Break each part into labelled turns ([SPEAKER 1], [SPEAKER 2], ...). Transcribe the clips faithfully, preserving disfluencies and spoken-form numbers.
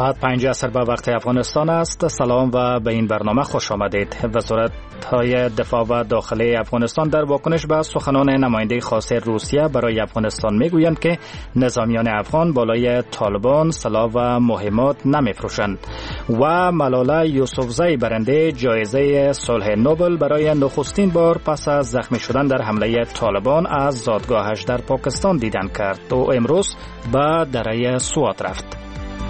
[SPEAKER 1] ساعت پنج عصر به وقت افغانستان است. سلام و به این برنامه خوش آمدید. وزارت‌های دفاع و داخلی افغانستان در واکنش به سخنان نماینده خاص روسیه برای افغانستان میگویند که نظامیان افغان بالای طالبان سلاح و مهمات نمیفروشند و ملاله یوسفزی برنده جایزه صلح نوبل برای نخستین بار پس از زخمی شدن در حمله طالبان از زادگاهش در پاکستان دیدن کرد و امروز به دره سوات رفت.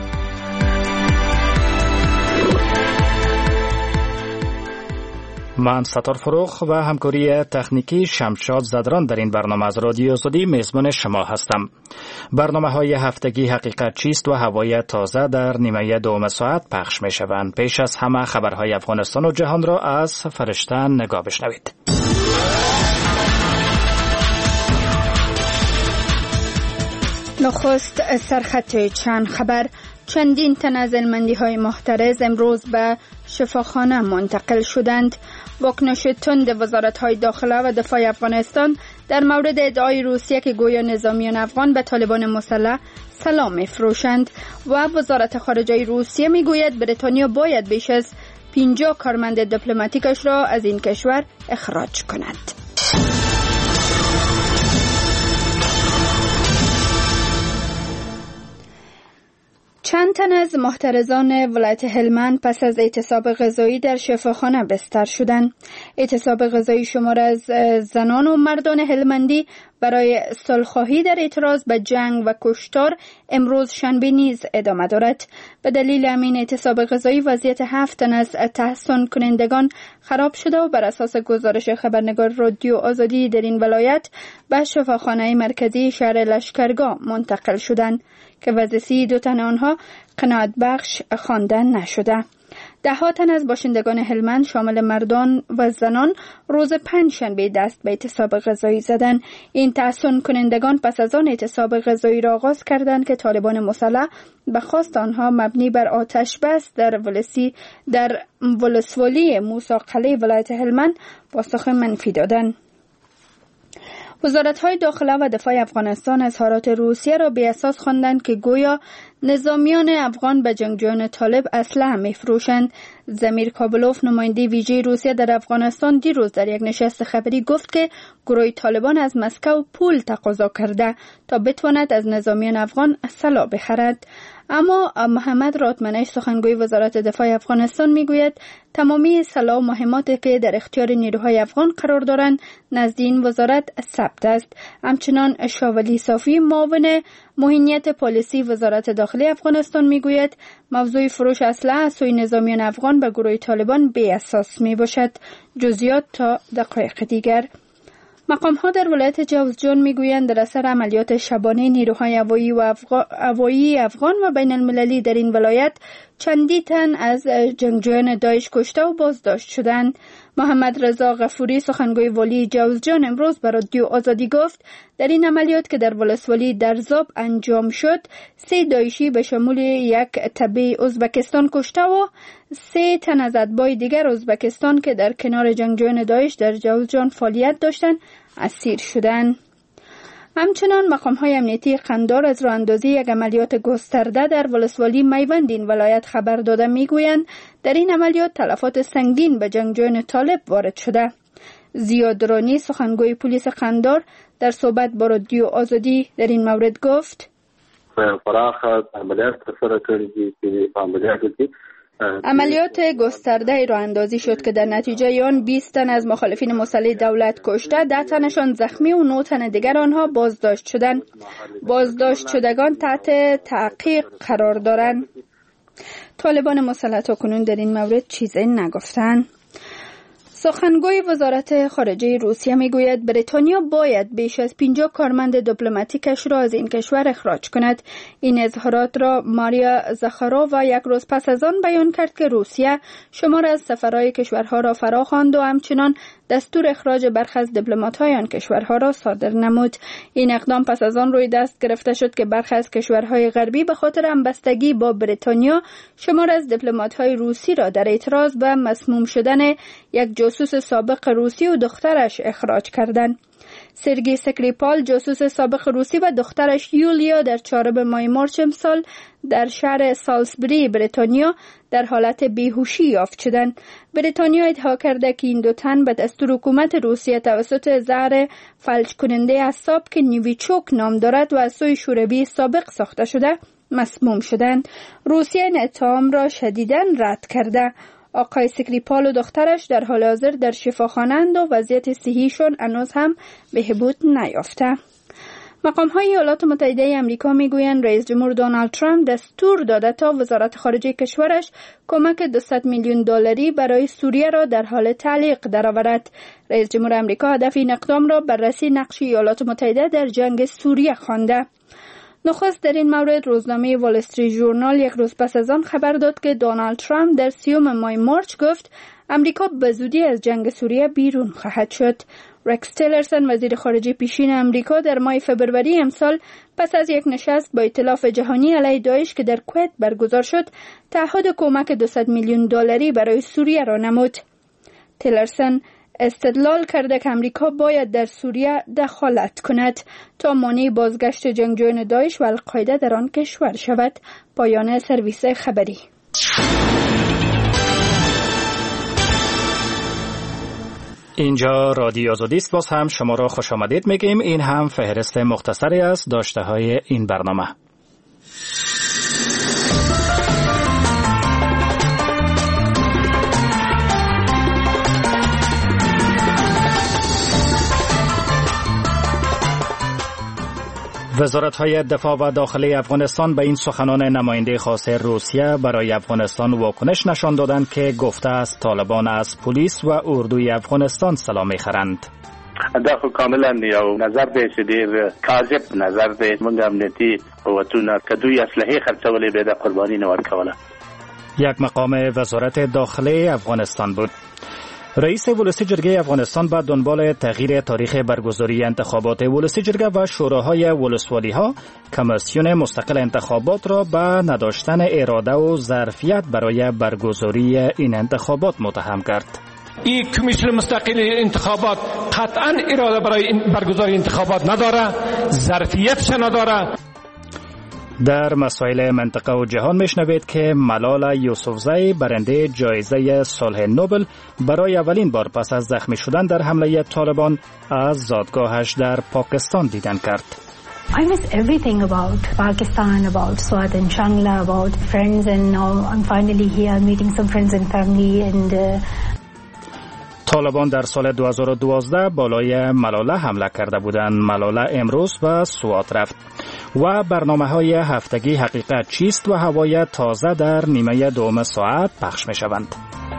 [SPEAKER 1] من ستار فروخ و همکاری تکنیکی شمشاد زدران در این برنامه از رادیو آزادی میزبان شما هستم. برنامه های هفتگی حقیقت چیست و هوای تازه در نیمه دوم ساعت پخش می شوند. پیش از همه خبرهای افغانستان و جهان را از فرشته نگاه بشنوید.
[SPEAKER 2] نخست سرخط چند خبر. چندین تن از هلمندی‌های محترز امروز به شفاخانه منتقل شدند. واکنش تند وزارت‌های داخله و دفاع افغانستان در مورد ادعای روسیه که گویا نظامیان افغان به طالبان مسلح سلاح می‌فروشند و وزارت خارجه روسیه می‌گوید بریتانیا باید بیش از پنجاه کارمند دیپلماتیکش را از این کشور اخراج کند. چند تن از محترزان ولایت هلمند پس از اعتصاب غذایی در شفاخانه بستر شدند. اعتصاب غذایی شمار از زنان و مردان هلمندی برای صلح‌خواهی در اعتراض به جنگ و کشتار امروز شنبه نیز ادامه دارد. به دلیل همین اعتصاب غذایی وضعیت هفت تن از تحصن کنندگان خراب شده و بر اساس گزارش خبرنگار رادیو آزادی در این ولایت به شفاخانه مرکزی شهر لشکرگاه منتقل شدند که وضعیت دو تن آنها قناعت بخش خوانده نشده. ده ها تن از باشندگان هلمند شامل مردان و زنان روز پنجشنبه دست به اعتصاب غذایی زدند. این تحصن کنندگان پس از آن اعتصاب غذایی را آغاز کردند که طالبان مسلح به خواست آنها مبنی بر آتش بس در ولسی در ولسوالی موسی قلعه ولایت هلمند پاسخ منفی دادند. وزارت‌های داخله و دفاع افغانستان اظهارات روسیه را بی اساس خواندند که گویا نظامیان افغان به جنگجویان طالب اسلحه می‌فروشند. زمیر کابلوف نماینده ویژه روسیه در افغانستان دیروز در یک نشست خبری گفت که گروه طالبان از مسکو پول تقاضا کرده تا بتواند از نظامیان افغان سلاح بخرد. اما محمد راتمنش سخنگوی وزارت دفاع افغانستان میگوید تمامی سلاح و مهماتی که در اختیار نیروهای افغان قرار دارند نزد این وزارت ثبت است. همچنان شاولی صافی معاون محیط پالیسی وزارت داخلی افغانستان میگوید موضوع فروش اسلحه از سوی نظامیان افغان به گروه طالبان بی اساس می باشد. جزئیات تا دقایق دیگر. مقام‌ها در ولایت جوزجان میگویند در اثر عملیات شبانه نیروهای هوایی و هوایی افغان و بین المللی در این ولایت چندی تن از جنگجویان داعش کشته و بازداشت شدند. محمد رضا غفوری سخنگوی والی جوزجان امروز به رادیو آزادی گفت در این عملیات که در ولسوالی درزاب انجام شد سه داعشی به شمول یک تبع ازبکستان کشته و سه تن از اتباع دیگر ازبکستان که در کنار جنگجویان داعش در جوزجان فعالیت داشتند اسیر شدند. همچنان مقام‌های امنیتی قندار از راه اندازی یک عملیات گسترده در ولسوالی میوند این ولایت خبر داده میگویند در این عملیات تلفات سنگین به جنگجویان طالب وارد شده. زیاد رانی سخنگوی پلیس قندار در صحبت با رادیو آزادی در این مورد گفت
[SPEAKER 3] فراخ عملیات سره کړي چې عملیاتو کې
[SPEAKER 2] عملیات گسترده راه اندازی شد که در نتیجه آن بیست تن از مخالفین مسلح دولت کشته، ده تنشان زخمی و نه تن دیگر آنها بازداشت شدند. بازداشت شدگان تحت تعقیب قرار دارند. طالبان مسلح تاکنون در این مورد چیزی نگفتند. سخنگوی وزارت خارجه روسیه میگوید بریتانیا باید بیش از پنجاه کارمند دیپلماتیکش را از این کشور اخراج کند. این اظهارات را ماریا زاخارووا یک روز پس از آن بیان کرد که روسیه شمار از سفرهای کشورها را فراخواند و همچنان دستور اخراج برخی از دیپلمات‌های آن کشورها را صادر نمود. این اقدام پس از آن روی دست گرفته شد که برخی از کشورهای غربی به خاطر همبستگی با بریتانیا شمار از دیپلمات‌های روسی را در اعتراض به مسموم شدن یک جاسوس سابق روسی و دخترش اخراج کردند. سرگی سکریپال جاسوس سابق روسی و دخترش یولیا در چهارم ماه مارچ امسال در شهر سالزبری بریتانیا در حالت بیهوشی یافت شدند. بریتانیا ادعا کرده که این دو تن به دستور حکومت روسیه توسط زهر فلج کننده اعصاب که نویچوک نام دارد و از سوی شوروی سابق ساخته شده مسموم شدند. روسیه این اتهام را شدیداً رد کرده. آقای سکریپال و دخترش در حال حاضر در شفاخانه اند و وضعیت صحیشون هنوز هم بهبود نیافته. مقام های ایالات متحده آمریکا میگویند رئیس جمهور دونالد ترامپ دستور داده تا وزارت خارجه کشورش کمک دویست میلیون دلاری برای سوریه را در حال تعلیق درآورد. رئیس جمهور آمریکا هدف این اقدام را بررسی نقش ایالات متحده در جنگ سوریه خوانده. نخست در این مورد روزنامه وال استریت ژورنال یک روز پس از آن خبر داد که دونالد ترامپ در سیوم ماه مارچ گفت امریکا به زودی از جنگ سوریه بیرون خواهد شد. رکس تیلرسون وزیر خارجه پیشین امریکا در ماه فبروری امسال پس از یک نشست با ائتلاف جهانی علیه داعش که در کویت برگزار شد تعهد کمک دویست میلیون دلاری برای سوریه را نمود. تیلرسون استدلال کرده که امریکا باید در سوریه دخالت کند تا مانع بازگشت جنگجویان داعش و القاعده در آن کشور شود. پایان سرویس خبری.
[SPEAKER 1] اینجا رادیو آزادی است. باز هم شما را خوش آمدید میگیم. این هم فهرست مختصری از داشته های این برنامه. وزارت‌های دفاع و داخلی افغانستان به این سخنان نماینده خاص روسیه برای افغانستان واکنش نشان دادند که گفته است طالبان از پلیس و اردوی افغانستان سلام می‌خرند.
[SPEAKER 4] دا خو کاملا یو نظر دی چې ډیر کاذب نظر دی. موږ امنیتي قوتونه که دوی اسلحه خرڅولې به د قرباني نه ورکوله.
[SPEAKER 1] یک مقام وزارت داخلی افغانستان بود. رئیس ولسی جرگه افغانستان به دنبال تغییر تاریخ برگزاری انتخابات ولسی جرگه و شوراهای ولسوالی ها کمیسیون مستقل انتخابات را به نداشتن اراده و ظرفیت برای برگزاری این انتخابات متهم کرد.
[SPEAKER 5] این کمیسیون مستقل انتخابات قطعا اراده برای برگزاری انتخابات نداره، ظرفیتش نداره.
[SPEAKER 1] در مسائل منطقه و جهان میشنوید که ملالا یوسفزئی برنده جایزه صلح نوبل برای اولین بار پس از زخمی شدن در حمله طالبان از زادگاهش در پاکستان دیدن کرد.
[SPEAKER 6] I miss everything about Pakistan, about Swat and Shangla, about friends, and now I'm finally here meeting some friends and family and uh...
[SPEAKER 1] طالبان در سال دو هزار و دوازده بالای ملالا حمله کرده بودند. ملالا امروز به سوات رفت. و برنامه‌های هفتگی حقیقت چیست و هوای تازه در نیمه دوم ساعت پخش می‌شوند.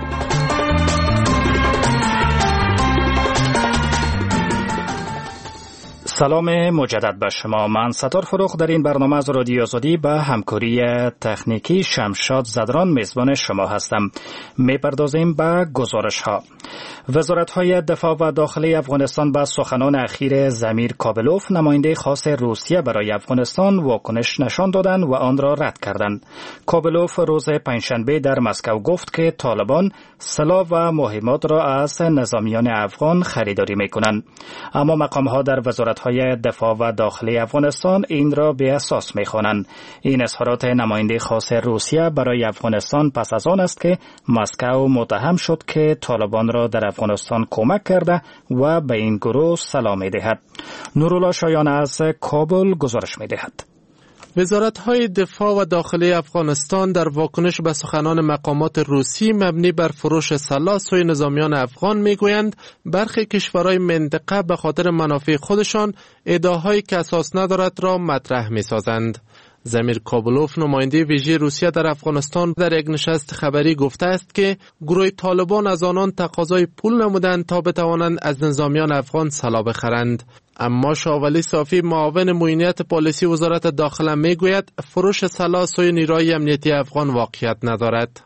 [SPEAKER 1] سلام مجدد به شما. من ستار فروخ در این برنامه از رادیو آزادی به همکاری تکنیکی شمشاد زدران میزبان شما هستم. میپردازیم به گزارش ها. وزارت های دفاع و داخلی افغانستان به سخنان اخیر زمیر کابلوف نماینده خاص روسیه برای افغانستان واکنش نشان دادند و آن را رد کردند. کابلوف روز پنجشنبه در مسکو گفت که طالبان سلاح و مهمات را از نظامیان افغان خریداری میکنند. اما مقام ها در وزارت های دفاع و داخلی افغانستان این را به اساس میخوانند. این اظهارات نماینده خاص روسیه برای افغانستان پس از آن است که مسکو متهم شد که طالبان را در افغانستان کمک کرده و به این گروه سلام می‌دهد. نورالله شایان از کابل گزارش می‌دهد.
[SPEAKER 7] وزارت‌های دفاع و داخلی افغانستان در واکنش به سخنان مقامات روسی مبنی بر فروش سلاح سوی نظامیان افغان میگویند برخی کشورهای منطقه به خاطر منافع خودشان ادعاهایی که اساس ندارد را مطرح می‌سازند. زمیر کابلوف نماینده ویژه روسیه در افغانستان در یک نشست خبری گفته است که گروه طالبان از آنان تقاضای پول نمودند تا بتوانند از نظامیان افغان سلاح بخرند. اما شاولی صافی معاون معینیت پالیسی وزارت داخله میگوید فروش سلاح سوی نیروهای امنیتی افغان واقعیت ندارد.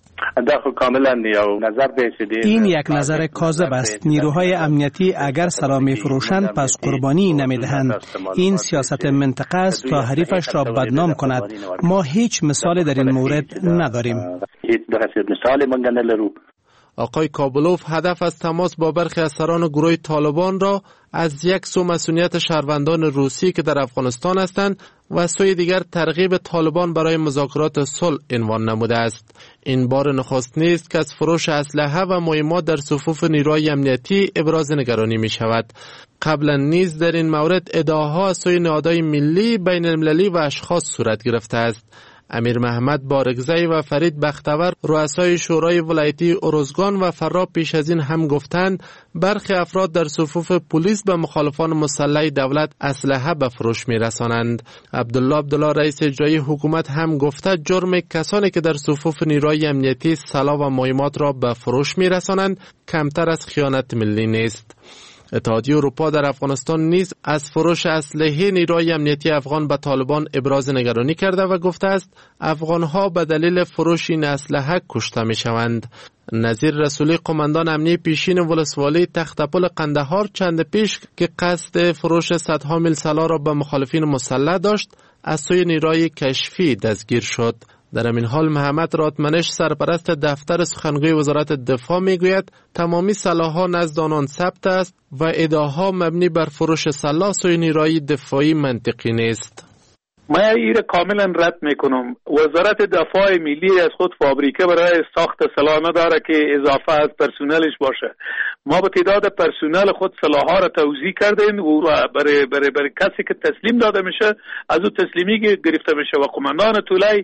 [SPEAKER 8] این یک نظر کاذب است. نیروهای امنیتی اگر سلاح می‌فروشند پس قربانی نمی‌دهند. این سیاست منطقه است تا حریفش را بدنام کند. ما هیچ مثال در این مورد نداریم.
[SPEAKER 7] آقای کابلوف هدف از تماس با برخی از سران گروه طالبان را از یک سو مسئولیت شهروندان روسی که در افغانستان هستند و سوی دیگر ترغیب طالبان برای مذاکرات صلح عنوان نموده است. این بار نخست نیست که از فروش اسلحه و مهمات در صفوف نیروهای امنیتی ابراز نگرانی می شود. قبلا نیز در این مورد ادعاها از سوی نهادهای ملی، بین المللی و اشخاص صورت گرفته است. امیر محمد بارگزی و فرید بختور رؤسای شورای ولایتی ارزگان و فرا پیش از این هم گفتند برخی افراد در صفوف پلیس به مخالفان مسلح دولت اسلحه به فروش می‌رسانند. عبدالله عبدالله رئیس اجرایی حکومت هم گفته جرم کسانی که در صفوف نیروهای امنیتی سلاح و مهمات را به فروش می‌رسانند کمتر از خیانت ملی نیست. اتحادیه اروپا در افغانستان نیز از فروش اسلحه نیروهای امنیتی افغان به طالبان ابراز نگرانی کرده و گفته است افغانها به دلیل فروش این اسلحه کشته می شوند. نظیر رسولی قماندان امنیتی پیشین ولسوالی تختپل قندهار چند پیش که قصد فروش صدها میل سلاح را به مخالفین مسلح داشت از سوی نیروهای کشفی دستگیر شد. در این حال محمد راتمنش سرپرست دفتر سخنگوی وزارت دفاع میگوید تمامی سلاح‌ها نزد آنان ثبت است و ادعاها مبنی بر فروش سلاح سوی نیروهای دفاعی منطقی نیست.
[SPEAKER 9] من این را کاملا رد میکنم. وزارت دفاع ملی از خود فابریکه برای ساخت سلاح نداره که اضافه از پرسنلش باشه. ما به تعداد پرسنل خود سلاح‌ها را توزیع کردیم و برای برای برای کسی که تسلیم داده میشه از او تسلیمی گرفته میشه و قماندان طولای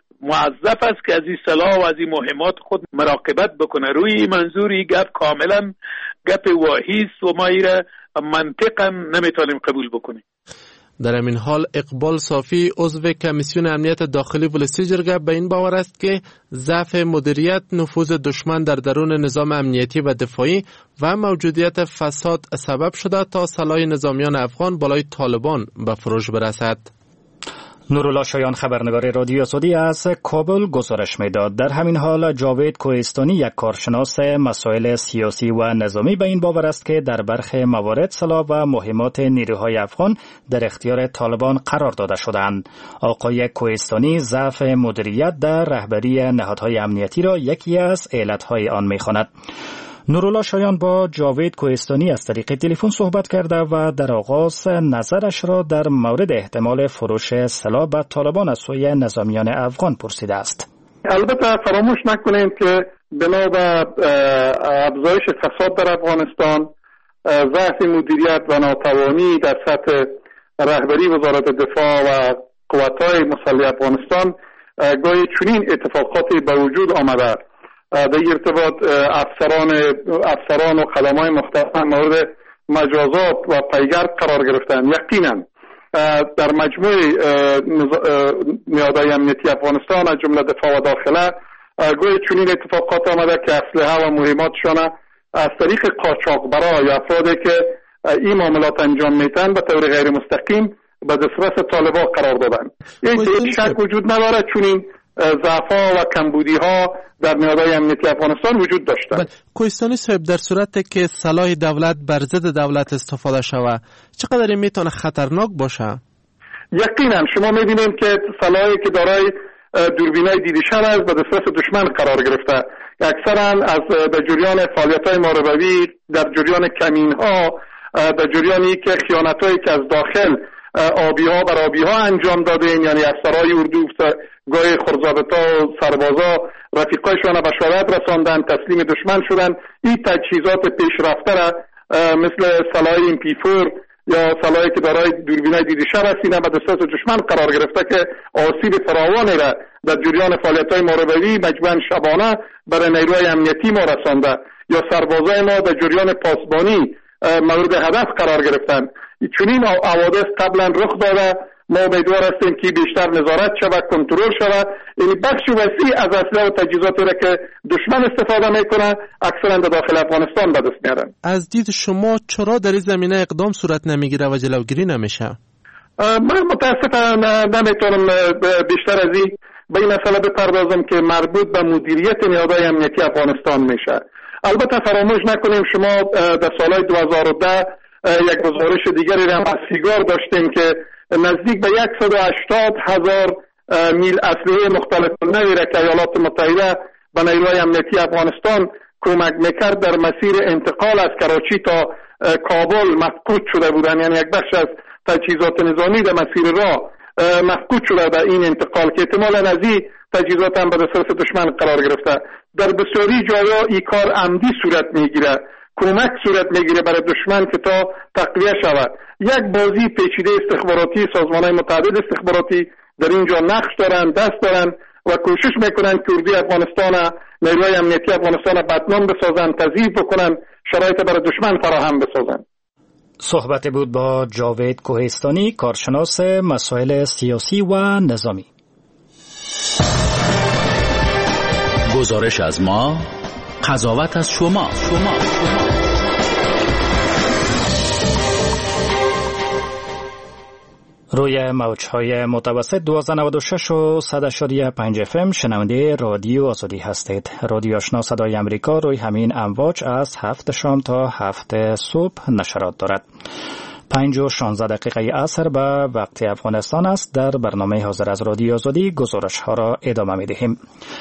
[SPEAKER 9] موظف است که از این سلاح و از این مهمات خود مراقبت بکنه. روی منظوری گپ کاملا گپ واهی است و ما ایره منطقا نمیتونیم قبول بکنیم.
[SPEAKER 7] در همین حال اقبال صافی عضو کمیسیون امنیت داخلی ولسی جرگه به این باور است که ضعف مدیریت نفوذ دشمن در درون نظام امنیتی و دفاعی و موجودیت فساد سبب شده تا سلاح نظامیان افغان بالای طالبان به فروش برسد.
[SPEAKER 1] نورالله شایان خبرنگار رادیو سعودی از کابل گزارش میداد. در همین حال جاوید کوهستانی یک کارشناس مسائل سیاسی و نظامی به این باور است که در برخی موارد سلاح و مهمات نیروهای افغان در اختیار طالبان قرار داده شدند. آقای کوهستانی ضعف مدیریت در رهبری نهادهای امنیتی را یکی از علتهای آن می‌خواند. نورالله شایان با جاوید کوهستانی از طریق تلفن صحبت کرده و در آغاز نظرش را در مورد احتمال فروش سلاح به طالبان از سوی نظامیان افغان پرسیده است.
[SPEAKER 10] البته فراموش نکنیم که بنا به افزایش فساد در افغانستان، ضعف مدیریت و ناتوانی در سطح رهبری وزارت دفاع و قوت‌های مسلح افغانستان گاهی چنین اتفاقاتی به وجود آمده در ارتباط افسران افسران و خدمای مختلف مورد مجازات و پیگرد قرار گرفتند. یقینا در مجموع نهادهای امنیتی افغانستان از جمله دفاع و داخله گویا چنین اتفاقات آمده که اسلحه و مهماتشان از طریق قاچاقبرا یا افرادی که این معاملات انجام میتن به طور غیر مستقیم به دسترس طالبان قرار دادن. این شک وجود نداره چنین ضعف‌ها و کمبودی‌ها در نهادهای امنیتی افغانستان وجود داشتند.
[SPEAKER 7] کوهستانی صاحب، در صورتی که سلاح دولت بر ضد دولت استفاده شود چقدر این میتونه خطرناک باشه؟
[SPEAKER 10] یقینا شما می‌بینید که سلاحی که دارای دوربینای دیده شده است به دسترس دشمن قرار گرفته. اکثرا از در جریان فعالیت‌های ماربوی، در جریان کمین‌ها، در جریانی که خیانت‌هایی که از داخل آبی‌ها بر آبی‌ها انجام دادن، یعنی از سرای اردو گاهی خرزابطا و سربازا رفیقایشان به شهادت رساندن، تسلیم دشمن شدن. این تجهیزات پیشرفته را مثل سلاح ام پی چهار یا سلاحی که دارای دوربینای دیده شده است به دسترس دشمن قرار گرفته که آسیب فراوانی را در جریان فعالیت‌های ماربوی مجموعاً شبانه برای نیروهای امنیتی ما رسانده، یا سربازای ما در جریان پاسبانی مورد هدف قرار گرفتند. چنین حوادث قبلا رخ داده. ما امیدوار هستیم که بیشتر نظارت شود، کنترل شود. یعنی بخش وسیع از اسلحه و تجهیزاتی را که دشمن استفاده میکنه اکثرا در داخل افغانستان به دست میارن.
[SPEAKER 7] از دید شما چرا در این زمینه اقدام صورت نمیگیره و جلوگیری نمیشه؟
[SPEAKER 10] من متاسفم نمیتونم بیشتر از این به این مسئله بپردازم که مربوط به مدیریت نهادهای امنیتی افغانستان میشه. البته فراموش نکنیم شما در سالهای دو هزار و ده یک گزارش دیگری را از سیگار داشتیم که نزدیک به صد و هشتاد هزار میل اسلحه مختلف نوی را که ایالات متحده به نیروهای امنیتی افغانستان کمک میکرد در مسیر انتقال از کراچی تا کابل مفقود شده بودن. یعنی یک بخش از تجهیزات نظامی در مسیر راه مفقود شده در این انتقال که احتمالاً از این تجهیزات هم به دسترس دشمن قرار گرفته. در بسیاری جایا این کار عمدی صورت میگیره، کمک صورت میگیره برای دشمن که تا تقویه شود. یک بازی پیچیده استخباراتی، سازمان‌های متعدد استخباراتی در اینجا نقش دارن، دست دارن و کوشش میکنن که اردوی افغانستان، نیروهای امنیتی افغانستان بدنام بسازن، تضعیف بکنن، شرایط برای دشمن فراهم بسازن.
[SPEAKER 1] صحبت بود با جاوید کوهستانی، کارشناس مسائل سیاسی و نظامی.
[SPEAKER 11] گزارش از ما، قضاوت از شما. شما.
[SPEAKER 1] روی موج‌های متوسط دویست و نود و شش و صد و پنج اف ام شنونده رادیو آزادی هستید. رادیو آشنا صدای امریکا روی همین امواج از هفت شام تا هفت صبح نشرات دارد. پنج و شانزده دقیقه عصر به وقت افغانستان است. در برنامه حاضر از رادیو آزادی گزارش ها را ادامه می دهیم.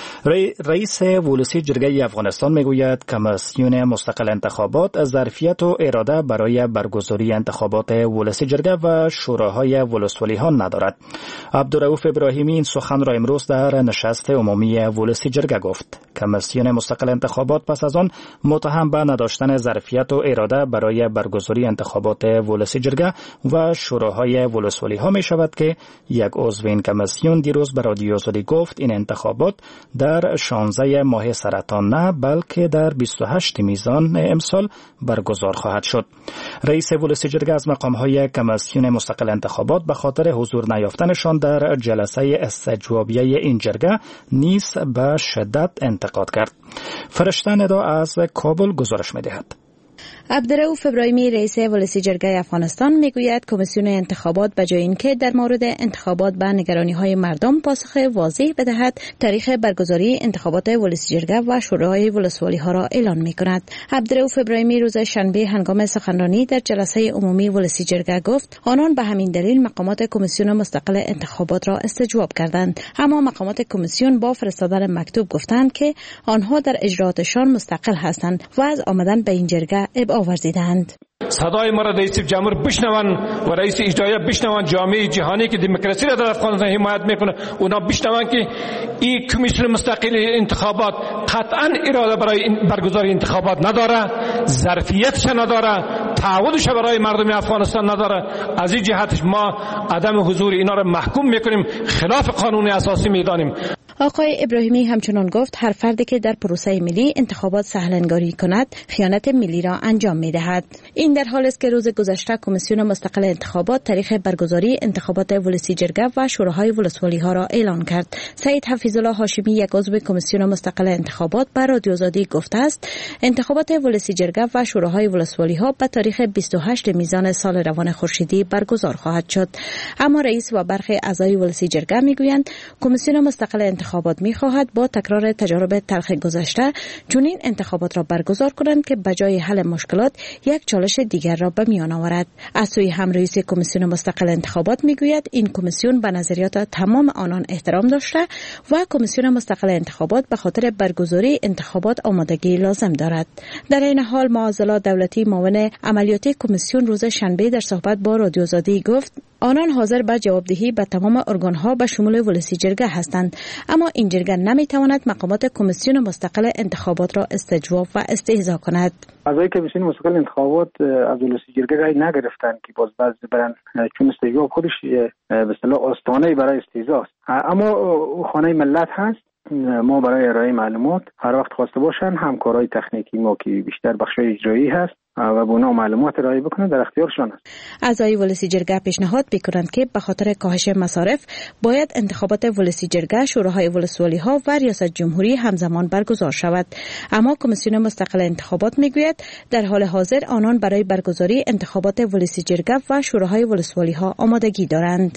[SPEAKER 1] رئیس ولسی جرگه افغانستان می گوید کمیسیون مستقل انتخابات ظرفیت و اراده برای برگزاری انتخابات ولسی جرگه و شوراهای ولسوالی ها ندارد. عبدالرؤوف ابراهیمی این سخن را امروز در نشست عمومی ولسی جرگه گفت. کمیسیون مستقل انتخابات پس از آن متهم به نداشتن ظرفیت و اراده برای برگزاری انتخابات ولسی جرگه و شوراهای ولسوالی ها می شود که یک عضو این کمیسیون دیروز به رادیو آزادی گفت این انتخابات در شانزده ماه سرطان نه بلکه در بیست و هشت میزان امسال برگزار خواهد شد. رئیس ولسی جرگه از مقام های کمیسیون مستقل انتخابات به خاطر حضور نیافتنشان در جلسه استجوابیه این جرگه نیز به شدت انتقاد کرد. فرشته ندا از کابل گزارش می دهد.
[SPEAKER 12] عبدالرؤوف ابراهیمی رئیس ولسی جرگه افغانستان میگوید کمیسیون انتخابات به جای اینکه در مورد انتخابات به نگرانی‌های مردم پاسخ واضح بدهد، تاریخ برگزاری انتخابات ولسی جرگه و شورای ولسوالی ها را اعلان می‌کند. عبدالرؤوف ابراهیمی روز شنبه هنگام سخنرانی در جلسه عمومی ولسی جرگه گفت آنان به همین دلیل مقامات کمیسیون مستقل انتخابات را استجواب کردند، اما مقامات کمیسیون با فرستادن مکتوب گفتند که آنها در اجراتشان مستقل هستند و از آمدن به این جرگه ابعاد ورزیدند.
[SPEAKER 5] صدای ما را رئیس جمهور بشنون و رئیس اجرایی بشنون، جامعه جهانی که دموکراسی را در افغانستان حمایت میکنه اونا بشنون که این کمیسیون مستقل انتخابات قطعا اراده برای برگزاری انتخابات نداره، ظرفیتش نداره، تعهدش برای مردم افغانستان نداره. از این جهت ما عدم حضور اینا را محکوم میکنیم، خلاف قانون اساسی میدانیم.
[SPEAKER 12] آقای ابراهیمی همچنان گفت هر فردی که در پروسه ملی انتخابات سهلنگاری کند خیانت ملی را انجام می‌دهد. این در حالی است که روز گذشته کمیسیون مستقل انتخابات تاریخ برگزاری انتخابات ولسی جرگه و شوراهای ولسوالی ها را اعلان کرد. سید حفیظالله هاشمی یک عضو کمیسیون مستقل انتخابات بر رادیو آزادی گفته است انتخابات ولسی جرگه و شوراهای ولسوالی ها به تاریخ بیست و هشت میزان سال روان خورشیدی برگزار خواهد شد. اما رئیس و برخی اعضای ولسی جرگه میگویند کمیسیون مستقل انتخابات می‌خواهد با تکرار تجارب تلخ گذشته چنین انتخابات را برگزار کنند که بجای حل مشکلات یک چالش دیگر را به میان آورد. از سوی هم رئیس کمیسیون مستقل انتخابات میگوید این کمیسیون به نظریات تمام آنان احترام داشته و کمیسیون مستقل انتخابات به خاطر برگزاری انتخابات آمادگی لازم دارد. در این حال معاذالله دولتی معاون عملیاتی کمیسیون روز شنبه در صحبت با رادیو آزادی گفت آنان حاضر به جوابدهی به تمام ارگان‌ها به شمول ولسی جرگه هستند، اما این جرگه نمیتواند مقامات کمیسیون مستقل انتخابات را استجواب و استهزا کند.
[SPEAKER 13] اعضای کمیسیون مستقل انتخابات از ولسی جرگه رای نگرفتند که باز بعضی برن چون استجواب خودش به اصطلاح آستانه برای استهزا است. اما خانه ملت هست، ما برای ارائه معلومات هر وقت خواسته باشن همکارای تکنیکی ما که بیشتر بخشای اجرایی هست و به اونا معلومات ارائه بکنه در اختیارشان است.
[SPEAKER 12] اعضای ولسی جرگه پیشنهاد می‌کنند که به خاطر کاهش مصارف باید انتخابات ولسی جرگه، شوراهای ولسوالی ها و ریاست جمهوری همزمان برگزار شود. اما کمیسیون مستقل انتخابات میگوید در حال حاضر آنان برای برگزاری انتخابات ولسی جرگه و شوراهای ولسوالی ها آمادگی دارند.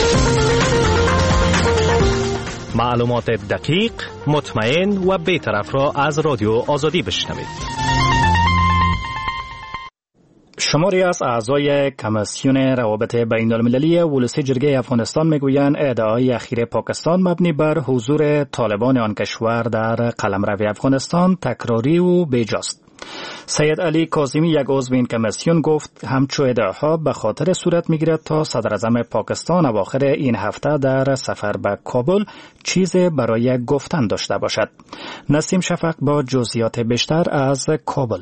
[SPEAKER 14] معلومات دقیق، مطمئن و بی‌طرف را از رادیو آزادی بشنوید.
[SPEAKER 1] شماری از اعضای کمیسیون روابط بین المللی ولسی جرگه افغانستان میگویند ادعای اخیر پاکستان مبنی بر حضور طالبان آن کشور در قلمرو افغانستان تکراری و بیجاست. سید علی کاظمی یک عضو این کمیسیون گفت همچو ادعاها به خاطر صورت میگیرد تا صدر اعظم پاکستان اواخر این هفته در سفر به کابل چیز برای گفتن داشته باشد. نسیم شفق با جزئیات بیشتر از کابل.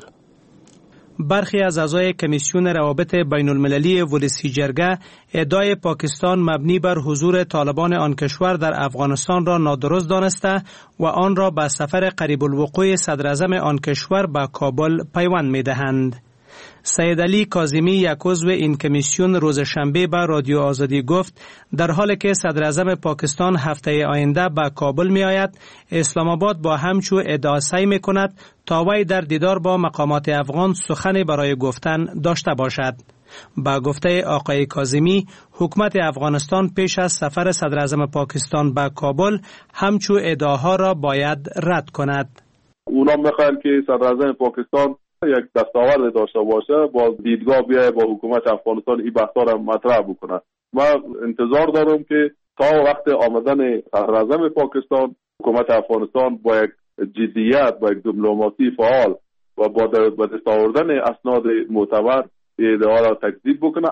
[SPEAKER 8] برخی از اعضای کمیسیون روابط بین المللی ولسی جرگه ادعای پاکستان مبنی بر حضور طالبان آن کشور در افغانستان را نادرست دانسته و آن را به سفر قریب الوقوع صدر اعظم آن کشور به کابل پیوند می دهند. سید علی کاظمی یک عضو این کمیسیون روز شنبه به رادیو آزادی گفت در حالی که صدر اعظم پاکستان هفته آینده به کابل می آید، اسلام آباد با همچو ادعا سعی می کند تا وی در دیدار با مقامات افغان سخنی برای گفتن داشته باشد. با گفته آقای کاظمی، حکومت افغانستان پیش از سفر صدر اعظم پاکستان به کابل همچو ادعاها را باید رد کند.
[SPEAKER 15] اونا میخوان که صدر اعظم پاکستان یک دستاورد داشته باشه، با دیدگاه بیای با حکومت افغانستان این بحثا را مطرح بکنه. من انتظار دارم که تا وقت آمدن صدر اعظم پاکستان حکومت افغانستان با یک جدیت، با یک دیپلماسی فعال و با دست آوردن اسناد معتبر ادعا را تکذیب بکنه.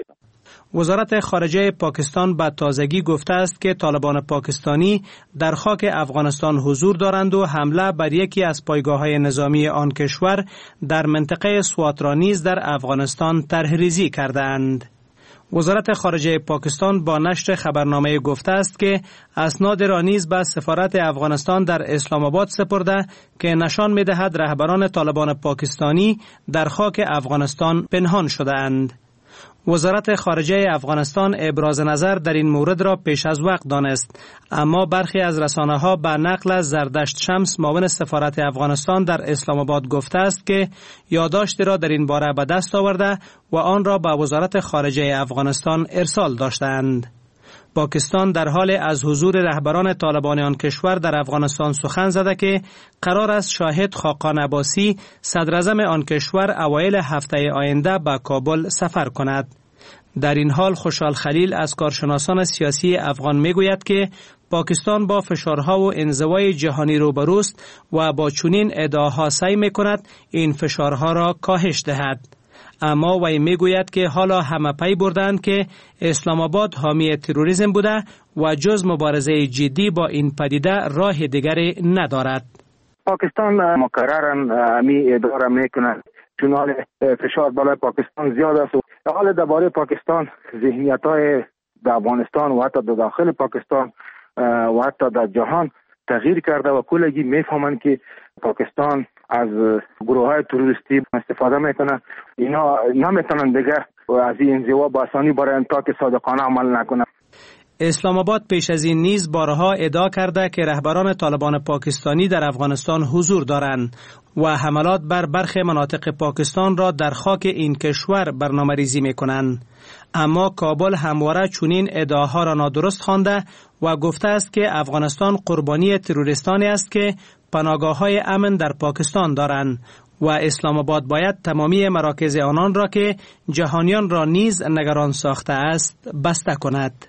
[SPEAKER 8] وزارت خارجه پاکستان به تازگی گفته است که طالبان پاکستانی در خاک افغانستان حضور دارند و حمله بر یکی از پایگاه‌های نظامی آن کشور در منطقه سوات را نیز در افغانستان طرح‌ریزی کرده‌اند. وزارت خارجه پاکستان با نشر خبرنامه گفته است که اسناد را نیز به سفارت افغانستان در اسلام آباد سپرده که نشان می‌دهد رهبران طالبان پاکستانی در خاک افغانستان پنهان شده‌اند. وزارت خارجه افغانستان ابراز نظر در این مورد را پیش از وقت دانست، اما برخی از رسانه‌ها به نقل از زردشت شمس معاون سفارت افغانستان در اسلام آباد گفته است که یادداشتی را در این باره به دست آورده و آن را به وزارت خارجه افغانستان ارسال داشتند. پاکستان در حال از حضور رهبران طالبان آن کشور در افغانستان سخن زده که قرار است شاهد خاقان عباسی صدر اعظم آن کشور اوایل هفته آینده به کابل سفر کند. در این حال خوشحال خلیل از کارشناسان سیاسی افغان میگوید که پاکستان با فشارها و انزوای جهانی روبروست و با چنین ادعاها سعی میکند این فشارها را کاهش دهد. اما وی میگوید که حالا همه پی بردند که اسلام آباد حامی تروریسم بوده و جز مبارزه جدی با این پدیده راه دیگری ندارد.
[SPEAKER 13] پاکستان مکررا همی ادعا میکند چون حال فشار بالای پاکستان زیاد است و حال درباره پاکستان ذهنیت‌های در افغانستان و حتی در داخل پاکستان و حتی در جهان تغییر کرده و کلگی میفهمند که پاکستان از گروه‌های تروریستی استفاده میکنه. اینا نمیتونن دیگه از این انزوا با آسانی برای تا که صادقانه عمل نکنه.
[SPEAKER 8] اسلام آباد پیش از این نیز بارها ادعا کرده که رهبران طالبان پاکستانی در افغانستان حضور دارند و حملات بر برخی مناطق پاکستان را در خاک این کشور برنامه‌ریزی میکنند. اما کابل همواره چنین ادعاها را نادرست خوانده و گفته است که افغانستان قربانی تروریستانی است که پناهگاه‌های امن در پاکستان دارند و اسلام آباد باید تمامی مراکز آنان را که جهانیان را نیز نگران ساخته است بسته کند.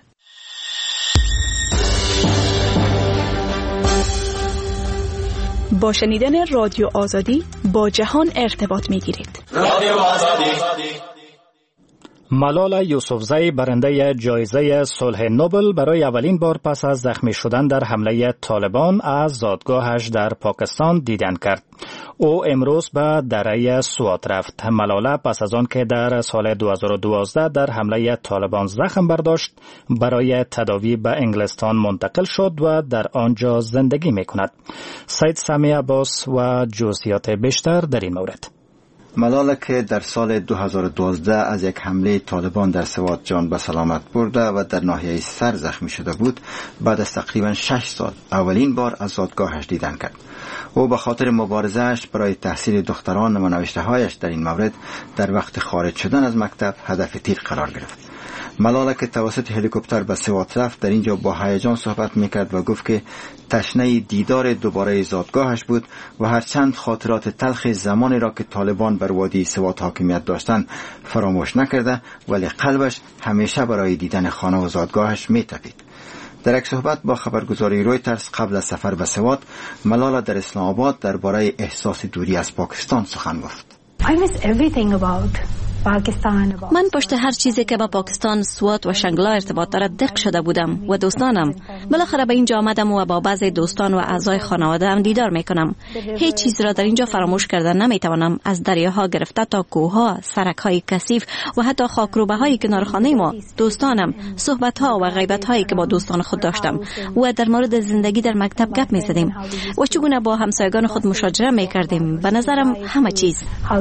[SPEAKER 16] با شنیدن رادیو آزادی با جهان ارتباط می گیرید. رادیو آزادی.
[SPEAKER 1] ملال یوسفزئی برنده جایزه صلح نوبل برای اولین بار پس از زخمی شدن در حمله طالبان از زادگاهش در پاکستان دیدن کرد. او امروز به دره سوات رفت. ملاله پس از آن که در سال دو هزار و دوازده در حمله طالبان زخم برداشت برای تداوی به انگلستان منتقل شد و در آنجا زندگی می کند. سید سمی عباس و جزئیات بیشتر در این مورد.
[SPEAKER 17] ملاله که در سال دو هزار و دوازده از یک حمله طالبان در سوات جان به سلامت برده و در ناحیه سر زخمی شده بود، بعد از تقریبا شش سال اولین بار از زادگاهش دیدن کرد. او به خاطر مبارزه‌اش برای تحصیل دختران و نوشته‌هایش در این مورد در وقت خارج شدن از مکتب هدف تیر قرار گرفت. ملاله که توسط هلیکوپتر به سوات رفت در اینجا با هیجان صحبت میکرد و گفت که تشنه دیدار دوباره زادگاهش بود و هرچند خاطرات تلخ زمانی را که طالبان بر وادی سوات حاکمیت داشتند فراموش نکرده، ولی قلبش همیشه برای دیدن خانه و زادگاهش میتپید. در یک صحبت با خبرگزاری رویترز قبل از سفر به سوات، ملاله در اسلام آباد درباره احساس دوری از پاکستان سخن گفت.
[SPEAKER 6] I miss everything about
[SPEAKER 18] من پشت هر چیزی که با پاکستان، سوات و شنگلا ارتباط دارد دق شده بودم و دوستانم. بالاخره به اینجا آمدم و با بعضی دوستان و اعضای خانواده هم دیدار میکنم. هیچ چیز را در اینجا فراموش کردن نمیتوانم، از دریاها گرفته تا کوهها، سرک‌های کثیف و حتی خاکروبه‌های کنار خانه ما، دوستانم، صحبت‌ها و غیبت‌هایی که با دوستان خود داشتم و در مورد زندگی در مکتب گپ می‌زدیم و چگونه با همسایگان خود مشاجره می‌کردیم. به نظرم همه چیز.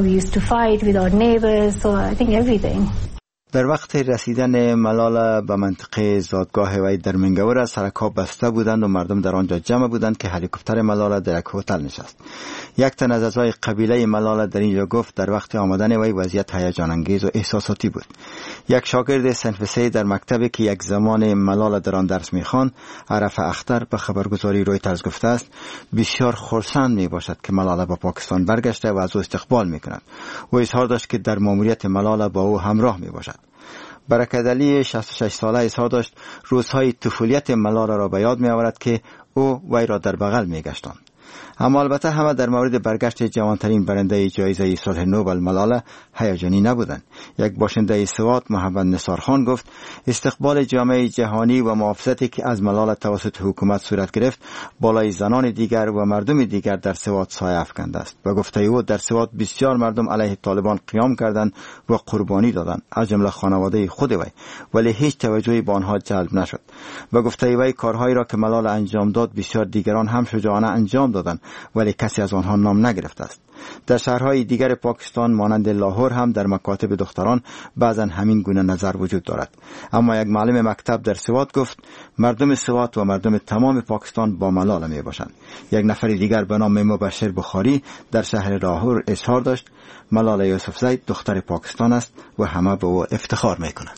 [SPEAKER 6] I think everything.
[SPEAKER 17] در وقت رسیدن ملاله به منطقه زادگاه وی در منگور سرک‌ها بسته بودند و مردم در آنجا جمع بودند که هلیکوپتر ملاله در یک هتل نشست. یک تن از اعضای قبیله ملاله در اینجا گفت در وقت آمدن وی وضعیت هیجان انگیز و احساساتی بود. یک شاگرد صنف سه در مکتبی که یک زمان ملاله در آن درس می‌خواند، عرف اختر، به خبرگزاری رویترز گفته است بسیار خرسند میباشد که ملاله به پاکستان برگشته و از او استقبال میکند. او اظهار داشت که در ماموریت ملاله با او همراه میباشد. برکت علی شصت و شش ساله اظهار داشت روزهای طفولیت ملاله را به یاد می آورد که او وی را در بغل می گشتاند. اما البته همه در مورد برگشت جوانترین برنده جایزه صلح نوبل ملاله هیجانی نبودند. یک باشنده سوات، محمد نثار خان، گفت استقبال جامعه جهانی و محافظتی که از ملاله توسط حکومت صورت گرفت بالای زنان دیگر و مردم دیگر در سوات سایه افکنده است. و گفته او در سوات بسیار مردم علیه طالبان قیام کردند و قربانی دادند، از جمله خانواده خود وی، ولی هیچ توجهی به آنها جلب نشد. و گفته وی کارهایی را که ملاله انجام داد بسیار دیگران هم شجاعانه انجام دادند، ولی کسی از آنها نام نگرفته است. در شهرهای دیگر پاکستان مانند لاهور هم در مکاتب دختران بعضا همین گونه نظر وجود دارد. اما یک معلم مکتب در سوات گفت مردم سوات و مردم تمام پاکستان با ملاله می باشند. یک نفر دیگر به نام مبشر بخاری در شهر لاهور اظهار داشت ملاله یوسفزی دختر پاکستان است و همه به او افتخار می کنند.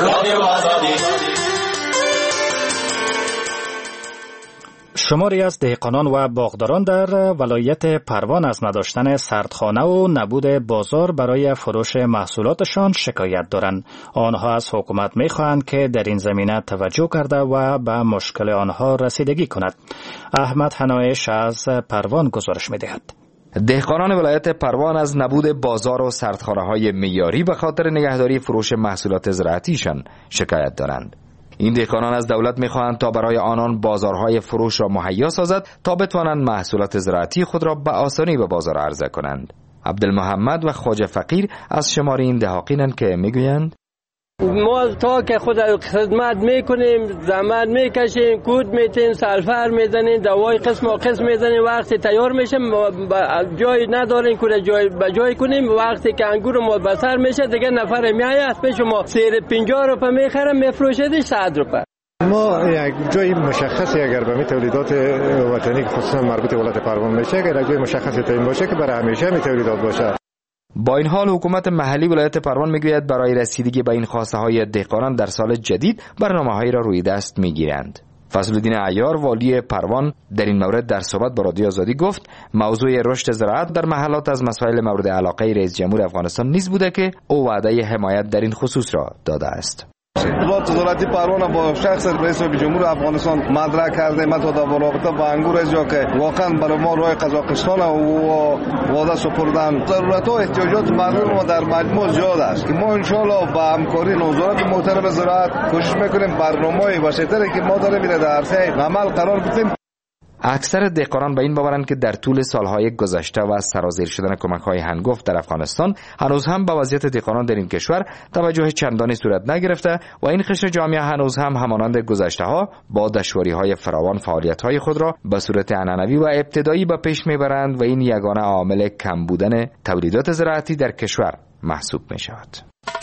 [SPEAKER 1] شماری از دهقانان و باغداران در ولایت پروان از نداشتن سردخانه و نبود بازار برای فروش محصولاتشان شکایت دارند. آنها از حکومت می‌خواهند که در این زمینه توجه کرده و به مشکل آنها رسیدگی کند. احمد حنایش از پروان گزارش می‌دهد.
[SPEAKER 19] دهقانان ولایت پروان از نبود بازار و سردخانه‌های معیاری به خاطر نگهداری فروش محصولات زراعتیشان شکایت دارند. این دهقانان از دولت می‌خواهند تا برای آنان بازارهای فروش را مهیا سازد تا بتوانند محصولات زراعتی خود را به آسانی به بازار عرضه کنند. عبدالمحمد و خواجه فقیر از شمار این دهقانند که میگویند
[SPEAKER 20] ما تا که خود خدمت میکنیم، زحمت میکشیم، کود میتیم، سلفر میزنیم، دوای قسم و قسم میزنیم، وقتی تیار میشه جای نداریم که جای به جای کنیم. وقتی که انگور ما بسر میشه دیگه نفر میآید به شما سیر پنجاه روپه میخرم میفروشدش صد روپه.
[SPEAKER 21] ما یک جای مشخصی اگر به می تولیدات وطنی که خصوصا مربوط به ولایت پروان میشه، اگر جای مشخصی تعیین باشه که برای همیشه می تولیدات باشه.
[SPEAKER 19] با این حال حکومت محلی ولایت پروان میگوید برای رسیدگی به این خواسته های دهقانان در سال جدید برنامه‌هایی را روی دست میگیرند. فضل‌الدین عیار والی پروان در این مورد در صحبت با رادیو آزادی گفت موضوع رشد زراعت در محلات از مسائل مورد علاقه رئیس جمهور افغانستان نیز بوده که او وعده حمایت در این خصوص را داده است.
[SPEAKER 22] ارتباط وزارتی پروان با شخص رئیس جمهور افغانستان مدرک کرده ما تا در رابطه با انگور از جا که واقعا برای ما روی قزاقستان و وعده سپردن ضرورت و احتیاجات مردم ما در مجموع زیاد است که ما ان شاء الله با همکاری وزارت محترم زراعت کوشش میکنیم برنامه‌ای وسیع‌تری که ما داریم در عرصه عمل قرار بدیم.
[SPEAKER 19] اکثر دهقانان به این باورند که در طول سالهای گذشته و از سرازیر شدن کمک‌های هنگفت در افغانستان هنوز هم به وضعیت دهقانان در این کشور توجه چندانی صورت نگرفته و این قشر جامعه هنوز هم همانند گذشته‌ها با دشواری‌های فراوان فعالیت‌های خود را به صورت عنعنوی و ابتدایی به پیش میبرند و این یگانه عامل کم بودن تولیدات زراعتی در کشور محسوب می‌شود.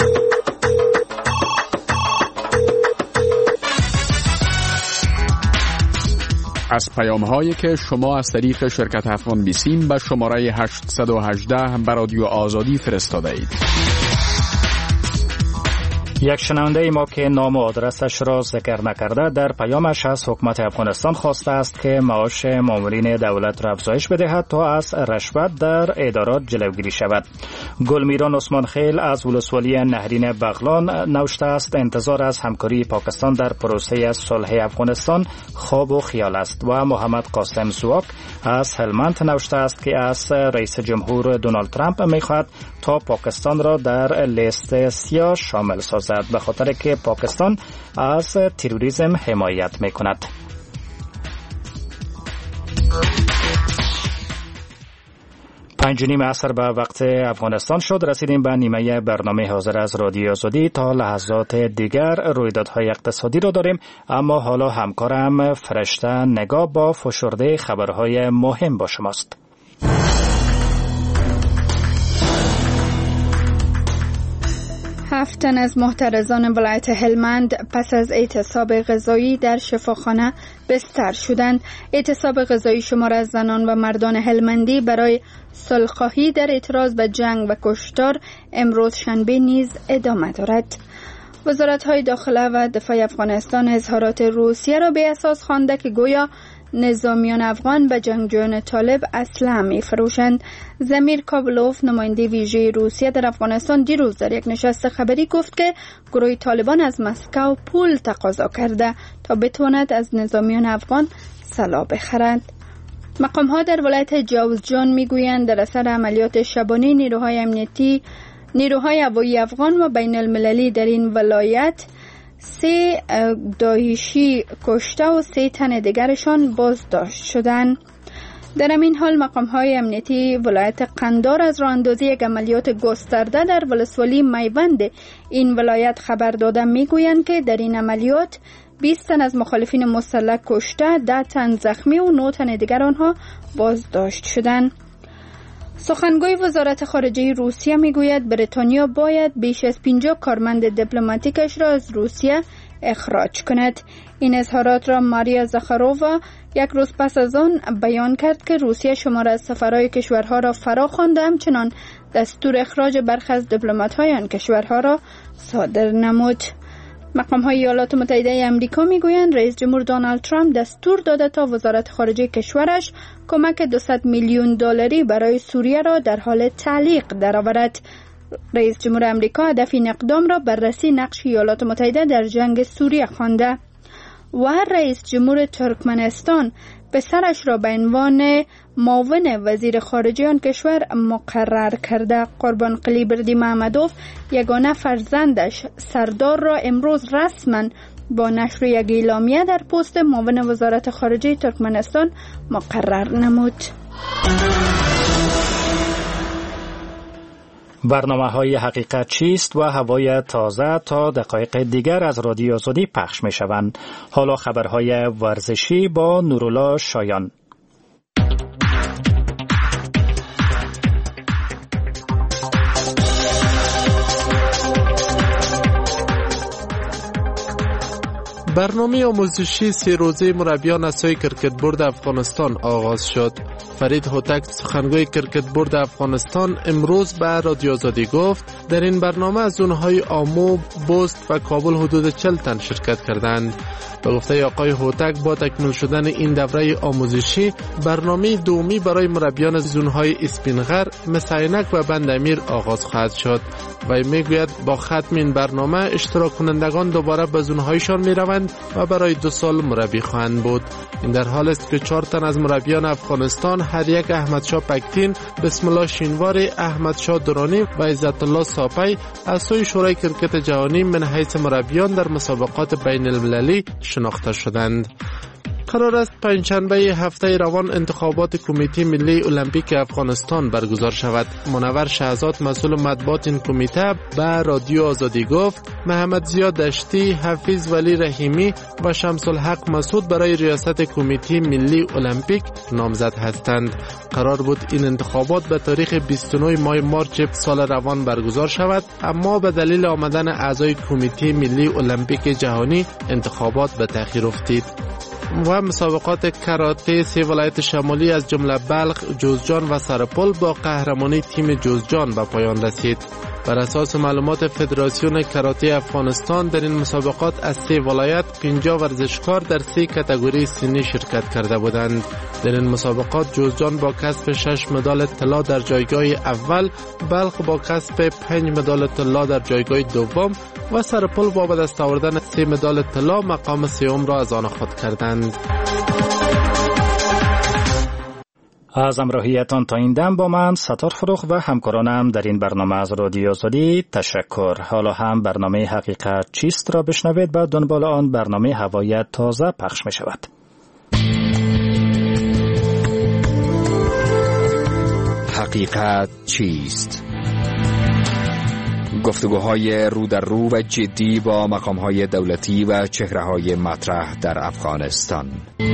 [SPEAKER 23] از پیام‌هایی که شما از طریق شرکت افغان بیسیم به شماره هشتصد و هجده به رادیو آزادی فرستاده اید.
[SPEAKER 1] یک شنونده ما که نام و آدرسش را ذکر نکرده در پیامش از حکومت افغانستان خواسته است که معاش مامورین دولت را افزایش بدهد تا از رشوت در ادارات جلوگیری شود. گلمیران عثمان خیل از ولسوالی نهرین بغلان نوشته است انتظار از همکاری پاکستان در پروسه صلح افغانستان خواب و خیال است. و محمد قاسم زواک از هلمند نوشته است که از رئیس جمهور دونالد ترامپ میخواهد تا پاکستان را در لیست سیاه شامل سازد به خاطر که پاکستان از تروریسم حمایت میکند. پنج و نیم عصر به وقت افغانستان شد. رسیدیم به نیمه برنامه حاضر از رادیو آزادی. تا لحظات دیگر رویدادهای اقتصادی را داریم، اما حالا همکارم فرشته نگاه با فشرده خبرهای مهم با شماست.
[SPEAKER 2] هفت تن از محترزان ولایت هلمند پس از اعتصاب غذایی در شفاخانه بستر شدند. اعتصاب غذایی شمار از زنان و مردان هلمندی برای صلح‌خواهی در اعتراض به جنگ و کشتار امروز شنبه نیز ادامه دارد. وزارت‌های داخله و دفاع افغانستان اظهارات روسیه را به اساس خوانده که گویا نظامیان افغان به جنگجویان طالب اسلحه می‌فروشند. زمیر کابلوف نماینده ویژه روسیه در افغانستان دیروز در یک نشست خبری گفت که گروه طالبان از مسکو پول تقاضا کرده تا بتواند از نظامیان افغان سلاح بخرد. مقام‌ها در ولایت جوزجان می‌گویند در اثر عملیات شبانه نیروهای امنیتی نیروهای هوایی افغان و بین المللی در این ولایت سه داعشی کشته و سه تن دیگرشان بازداشت شدند. در همین حال مقام‌های امنیتی ولایت قندار از راه اندازی یک عملیات گسترده در ولسوالی میوند این ولایت خبر داده میگویند که در این عملیات بیست تن از مخالفین مسلح کشته، ده تن زخمی و نه تن دیگر آنها بازداشت شدند. سخنگوی وزارت خارجه روسیه میگوید بریتانیا باید بیش از پنجاه کارمند دیپلماتیکش را از روسیه اخراج کند. این اظهارات را ماریا زاخارووا یک روز پس از آن بیان کرد که روسیه شمار از سفرهای کشورها را فرا خوانده، همچنان دستور اخراج برخی از دیپلمات‌های آن کشورها را صادر نمود. مقام‌های ایالات متحده آمریکا میگویند رئیس جمهور دونالد ترامپ دستور داده تا وزارت خارجه کشورش کمک دویست میلیون دلاری برای سوریه را در حال تعلیق درآورد. رئیس جمهور آمریکا هدف این اقدام را بررسی نقش ایالات متحده در جنگ سوریه خوانده. و رئیس جمهور ترکمنستان پسرش را به عنوان معاون وزیر خارجه آن کشور مقرر کرده. قربان قلیبردی محمدوف یگانه فرزندش سردار را امروز رسما با نشر یک اعلامیه در پست معاون وزارت خارجه ترکمنستان مقرر نمود.
[SPEAKER 1] برنامه های حقیقت چیست و هوای تازه تا دقایق دیگر از رادیو آزادی پخش می شوند. حالا خبرهای ورزشی با نورالله شایان.
[SPEAKER 7] برنامه آموزشی سه روزه مربیان اسای کرکت بورد افغانستان آغاز شد. فرید هوتک سخنگوی کرکت بورد افغانستان امروز به رادیو آزادی گفت در این برنامه از اونهای آمو، بست و کابل حدود چهل تن شرکت کردند. به گفته آقای هوتک با تکمیل شدن این دوره آموزشی برنامه دومی برای مربیان زونهای اسپینغر، مسعینک و بندامیر آغاز خواهد شد. و میگوید با ختم این برنامه اشتراک کنندگان دوباره به زونهایشان میروند و برای دو سال مربی خواهند بود. این در حال است که چهار تن از مربیان افغانستان، هر یک احمدشاه پکتین، بسم الله شینوار، احمدشاه درانی و عزت الله ساپی از سوی شورای کرکت جهانی من حیث مربیان در مسابقات بین المللی شناخته شدند. قرار است پنجشنبه هفته روان انتخابات کمیته ملی المپیک افغانستان برگزار شود. منور شهزاد مسئول مطبوعات این کمیته به رادیو آزادی گفت محمد زیاد دشتی، حفیظ ولی رحیمی و شمس الحق مسعود برای ریاست کمیته ملی المپیک نامزد هستند. قرار بود این انتخابات به تاریخ بیست و نه ماه مارچ سال روان برگزار شود، اما به دلیل آمدن اعضای کمیته ملی المپیک جهانی انتخابات به تأخیر افتید. و مسابقات کراته سه ولایت شمالی از جمله بلخ، جوزجان و سرپل با قهرمانی تیم جوزجان به پایان رسید. بر اساس معلومات فدراسیون کراته افغانستان در این مسابقات از سه ولایت پنجاه ورزشکار در سه کاتگوری سنی شرکت کرده بودند. در این مسابقات جوزجان با کسب شش مدال طلا در جایگاه اول، بلخ با کسب پنج مدال طلا در جایگاه دوم و سرپل با به دست آوردن سه مدال طلا مقام سوم را از آن خود کردند.
[SPEAKER 1] از امروحیتان تا این دم با من ستار فروخ و همکارانم در این برنامه از رادیو آزادی تشکر. حالا هم برنامه حقیقت چیست را بشنوید و دنبال آن برنامه هوای تازه پخش می شود.
[SPEAKER 19] حقیقت چیست؟ گفتگوهای رو در رو و جدی با مقامهای دولتی و چهره‌های مطرح در افغانستان.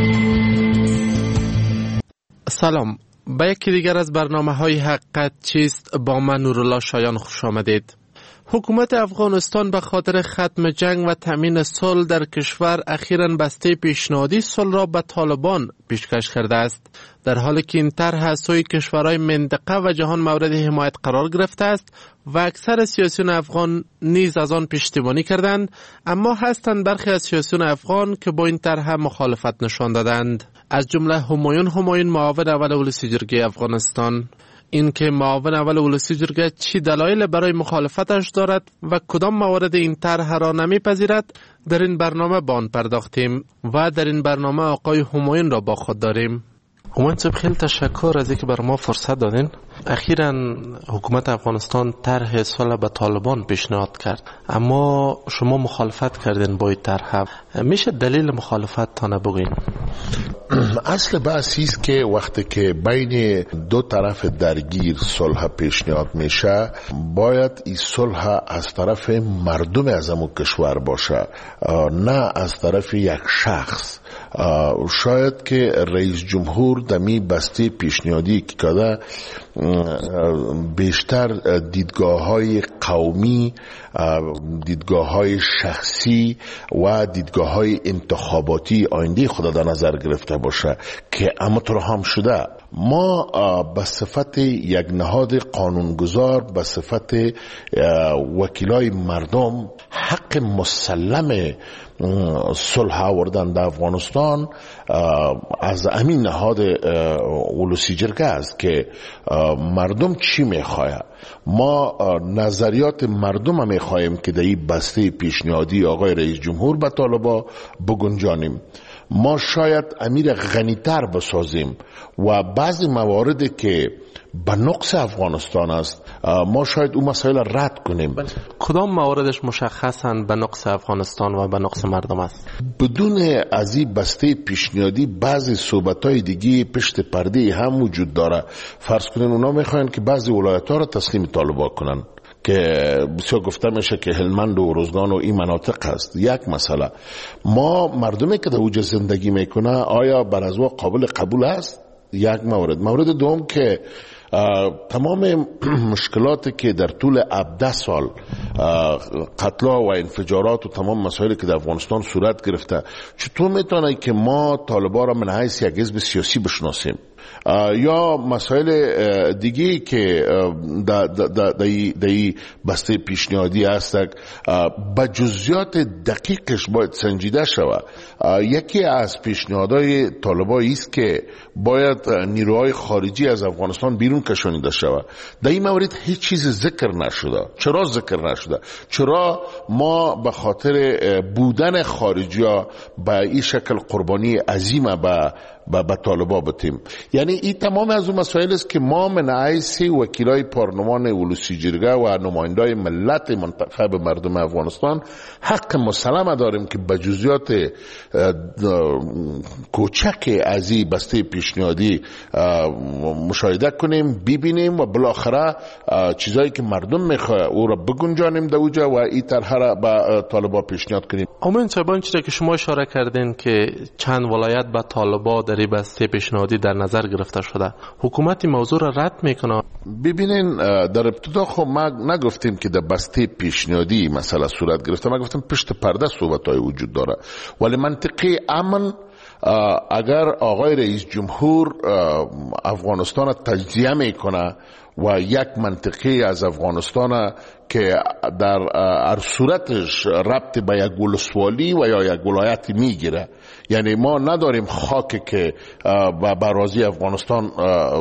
[SPEAKER 7] سلام، به یکی دیگر از برنامه های حقیقت چیست با من نورالله شایان خوش آمدید. حکومت افغانستان به خاطر ختم جنگ و تامین صلح در کشور اخیراً بسته پیشنهادی صلح را به طالبان پیشکش کرده است، در حالی که این طرح از سوی کشورهای منطقه و جهان مورد حمایت قرار گرفته است و اکثر سیاسیون افغان نیز از آن پشتیبانی کردند، اما هستند برخی از سیاسیون افغان که با این طرح مخالفت نشان دادند، از جمله همایون همایون معاون اول ولسی جرگه افغانستان. این که معاون اول ولسی جرگه چی دلایل برای مخالفتش دارد و کدام موارد این طرح را نمیپذیرد در این برنامه به آن پرداختیم و در این برنامه آقای همایون را با خود داریم. همایون صاحب خیلی تشکر از اینکه بر ما فرصت دادین. اخیراً حکومت افغانستان طرح صلح به طالبان پیشنهاد کرد، اما شما مخالفت کردین با این طرح. میشه دلیل مخالفت تا بگین؟
[SPEAKER 3] اصل بحث است که وقتی که بین دو طرف درگیر صلح پیشنهاد میشه، باید این صلح از طرف مردم از همون کشور باشه، نه از طرف یک شخص. شاید که رئیس جمهور دمی بسته پیشنهادی که کده بیشتر دیدگاه های قومی، دیدگاه های شخصی و دیدگاه های انتخاباتی آینده خود در نظر گرفته باشه که همونطور هم شده. ما به صفت یک نهاد قانونگذار، به صفت وکیلای مردم، حق مسلم صلح آوردن در افغانستان از همین نهاد ولسی جرگه است که مردم چی میخواه. ما نظریات مردم هم میخواهیم که در این بسته پیشنهادی آقای رئیس جمهور به طالبا بگنجانیم. ما شاید امیر غنیتر بسازیم و بعضی مواردی که به نقص افغانستان است ما شاید اون مسائل رد کنیم.
[SPEAKER 7] کدام مواردش مشخصاً به نقص افغانستان و به نقص مردم است؟
[SPEAKER 3] بدون از این بسته پیشنهادی بعضی صحبت‌های دیگه پشت پرده هم وجود داره. فرض کنین اونا میخواین که بعضی ولایت‌ها را تسلیم طالبان کنن که بسیار گفته میشه که هلمند و روزگان و این مناطق هست. یک مسئله، ما مردمی که در اوج زندگی میکنه آیا بر از قابل قبول است؟ یک مورد. مورد دوم که تمام مشکلاتی که در طول هفده سال قتل‌ها و انفجارات و تمام مسائلی که در افغانستان صورت گرفته، چطور میتونه که ما طالبان را من حیث یک حزب سیاسی بشناسیم؟ یا مسائل دیگه که در در بسته پیشنهادی هست به جزئیات دقیقش باید سنجیده شود. یکی از پیشنهادهای طالبان است که باید نیروهای خارجی از افغانستان بیرون کشانیده شود. در این مورد هیچ چیز ذکر نشده. چرا ذکر نشده؟ چرا ما به خاطر بودن خارجی ها به این شکل قربانی عظیمه به با با طالبا بتیم؟ یعنی این تمام از اون مسائل است که ما من حیث وکیلای پارلمان ولسی جرگه و نمایندای ملت منتخب مردم افغانستان حق مسلم داریم که به جزئیات کوچک از این بسته پیشنهادی مشاهده کنیم، ببینیم و بالاخره چیزایی که مردم میخواد او را بگنجانیم در اوجا و این طرح را به طالبا پیشنهاد کنیم.
[SPEAKER 7] همین چه چیزی که شما اشاره کردین که چند ولایت به طالبا در بسته پیشنهادی در نظر گرفته شده، حکومت موضوع را رد میکنه؟
[SPEAKER 3] ببینین در ابتدا خب ما نگفتیم که در بسته پیشنهادی مسئله صورت گرفته، ما گفتیم پشت پرده صحبت‌های وجود داره، ولی منطقه امن اگر آقای رئیس جمهور افغانستان تجزیه میکنه و یک منطقه از افغانستان که در هر صورتش ربط به یک ولسوالی و یا یک ولایت میگیره، یعنی ما نداریم خاک که به راضی افغانستان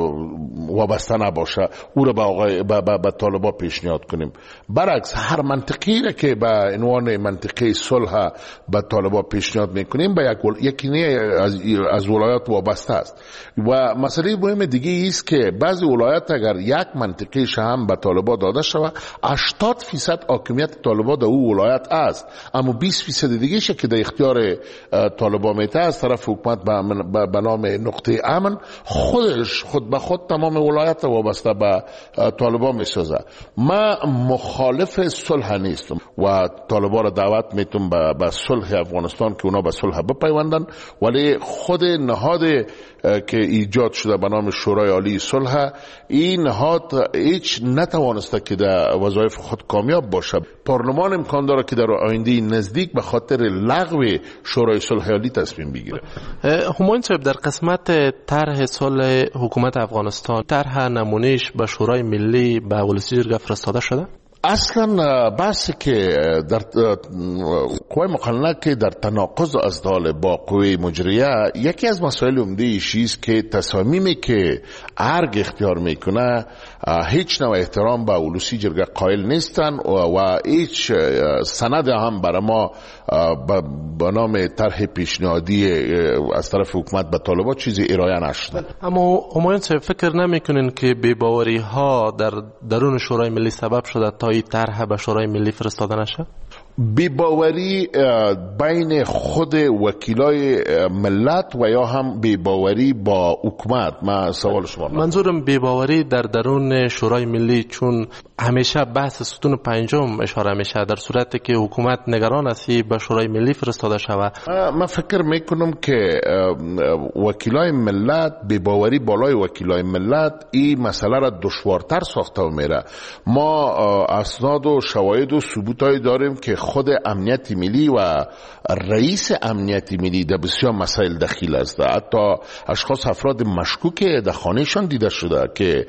[SPEAKER 3] وابسته نباشه او را به آقای به, به, به طالبا پیشنهاد کنیم. برعکس هر منطقی را که به عنوان منطقه صلح به طالبا پیشنهاد میکنیم به یک یکی از, از ولایات وابسته است. و مسئله مهم دیگه است که بعضی ولایت اگر یک منطقه هم به طالبا داده شود هشتاد فیصد حاکمیت طالبا در او ولایت است، اما بیست فیصد دیگه شه که در اختیار طالبا میته از طرف حکومت به نام نقطه امن خودش خود به خود تمام ولایت وابسته به طالبا میسازه. ما مخالف صلح نیستم و طالبا را دعوت میتونم به صلح افغانستان که اونا به صلح بپیوندن، ولی خود نهاد که ایجاد شده به نام شورای عالی صلح این نهاد هیچ نتوانسته که در وظایف خود کامیاب باشه. پارلمان امکان داره که در آینده نزدیک به خاطر لغو شورای صلح عالی تصمیم بگیره.
[SPEAKER 7] همایون صاحب، در قسمت طرح صلح حکومت افغانستان طرح نمونهش به شورای ملی به ولسی جرگه فرستاده شده؟
[SPEAKER 3] اصلا بحثی که در قوه مقننه که در تناقض از دال با قوه مجریه، یکی از مسائل عمده ایشیست که تصامیمی که ارگ اختیار میکنه هیچ نوع احترام به ولسی جرگه قائل نیستن و هیچ سند هم برای ما به نام طرح پیشنهادی از طرف حکومت به طالبان چیزی ارائه نشده.
[SPEAKER 7] اما همایون صاحب، فکر نمیکنین که بی‌باوری ها در درون شورای ملی سبب شده تا این طرح به شورای ملی فرستاده نشه؟
[SPEAKER 3] بی‌باوری بین خود وکیلای ملت و یا هم بی‌باوری با حکومت؟ من سوال شما
[SPEAKER 7] منظورم بی‌باوری در درون شورای ملی، چون همیشه بحث ستون پنجم اشاره میشه در صورتی که حکومت نگران است به شورای ملی فرستاده شود.
[SPEAKER 3] من فکر میکنم که وکیلای ملت، بی‌باوری بالای وکیلای ملت این مسئله را دشوارتر ساخته میره. ما اسناد و شواهد و ثبوتایی داریم که خود امنیت ملی و رئیس امنیت ملی در بسیار مسائل دخیل است. حتی اشخاص افراد مشکوک در خانهشان دیده شده که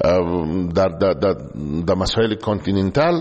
[SPEAKER 3] در, در, در, در مسائل کانتیننتال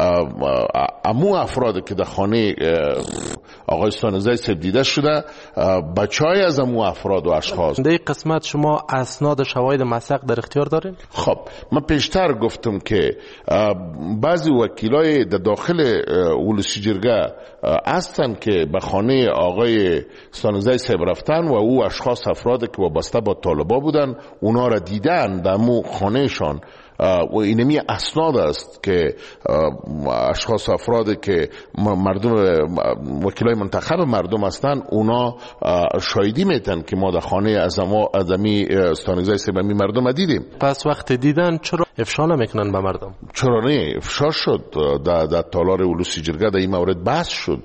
[SPEAKER 3] امو افراد که در خانه آقای ستانزی صاحب دیده شده بچهای از امو افراد و اشخاص.
[SPEAKER 7] در این قسمت شما اسناد شواهد مسق در اختیار دارین؟
[SPEAKER 3] خب من پیشتر گفتم که بعضی وکیلای در داخل ولسی جرگه هستن که به خانه آقای ستانزی صاحب رفتن و او اشخاص افراد که وابسته با طالبا بودن اونا را دیدن در مو خانهشان و اینمی اسناد است که اشخاص افراد که مردم وکیلای منتخب مردم هستند اونا شاهدی میتن که ما در خانه از ما ادمی ستانزی صاحب مردم دیدیم.
[SPEAKER 7] پس وقت دیدن چرا افشا نمیکنن به مردم؟
[SPEAKER 3] چرا نه؟ افشا شد در در تالار ولسی جرگه در این مورد بحث شد.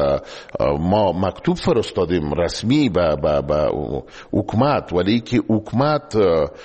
[SPEAKER 3] ما مکتوب فرستادیم رسمی به به حکومت، ولی که حکومت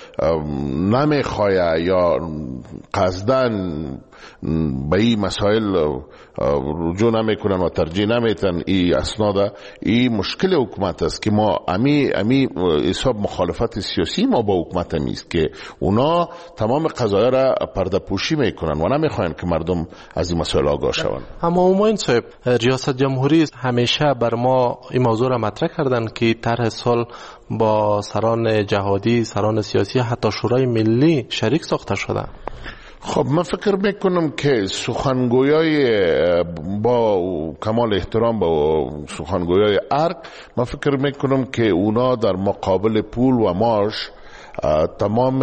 [SPEAKER 3] نمیخواد یا قصدن به این مسائل رجوع نمیکنن و ترجیح نمیتن این اسناد. این مشکل حکومت است که ما امی امی حساب مخالفت سیاسی ما با حکومت همیست که اونا تمام قضایا را پرده پوشی میکنن و نمیخواین که مردم از این مسائل آگاه شوند.
[SPEAKER 7] اما همایون صاحب، ریاست جمهوری همیشه بر ما این موضوع را مطرح کردن که طرح صلح با سران جهادی، سران سیاسی، حتی شورای ملی شریک ساخته شده.
[SPEAKER 3] خب من فکر میکنم که سخنگویای با کمال احترام با سخنگویای ارگ، من فکر میکنم که اونا در مقابل پول و معاش تمام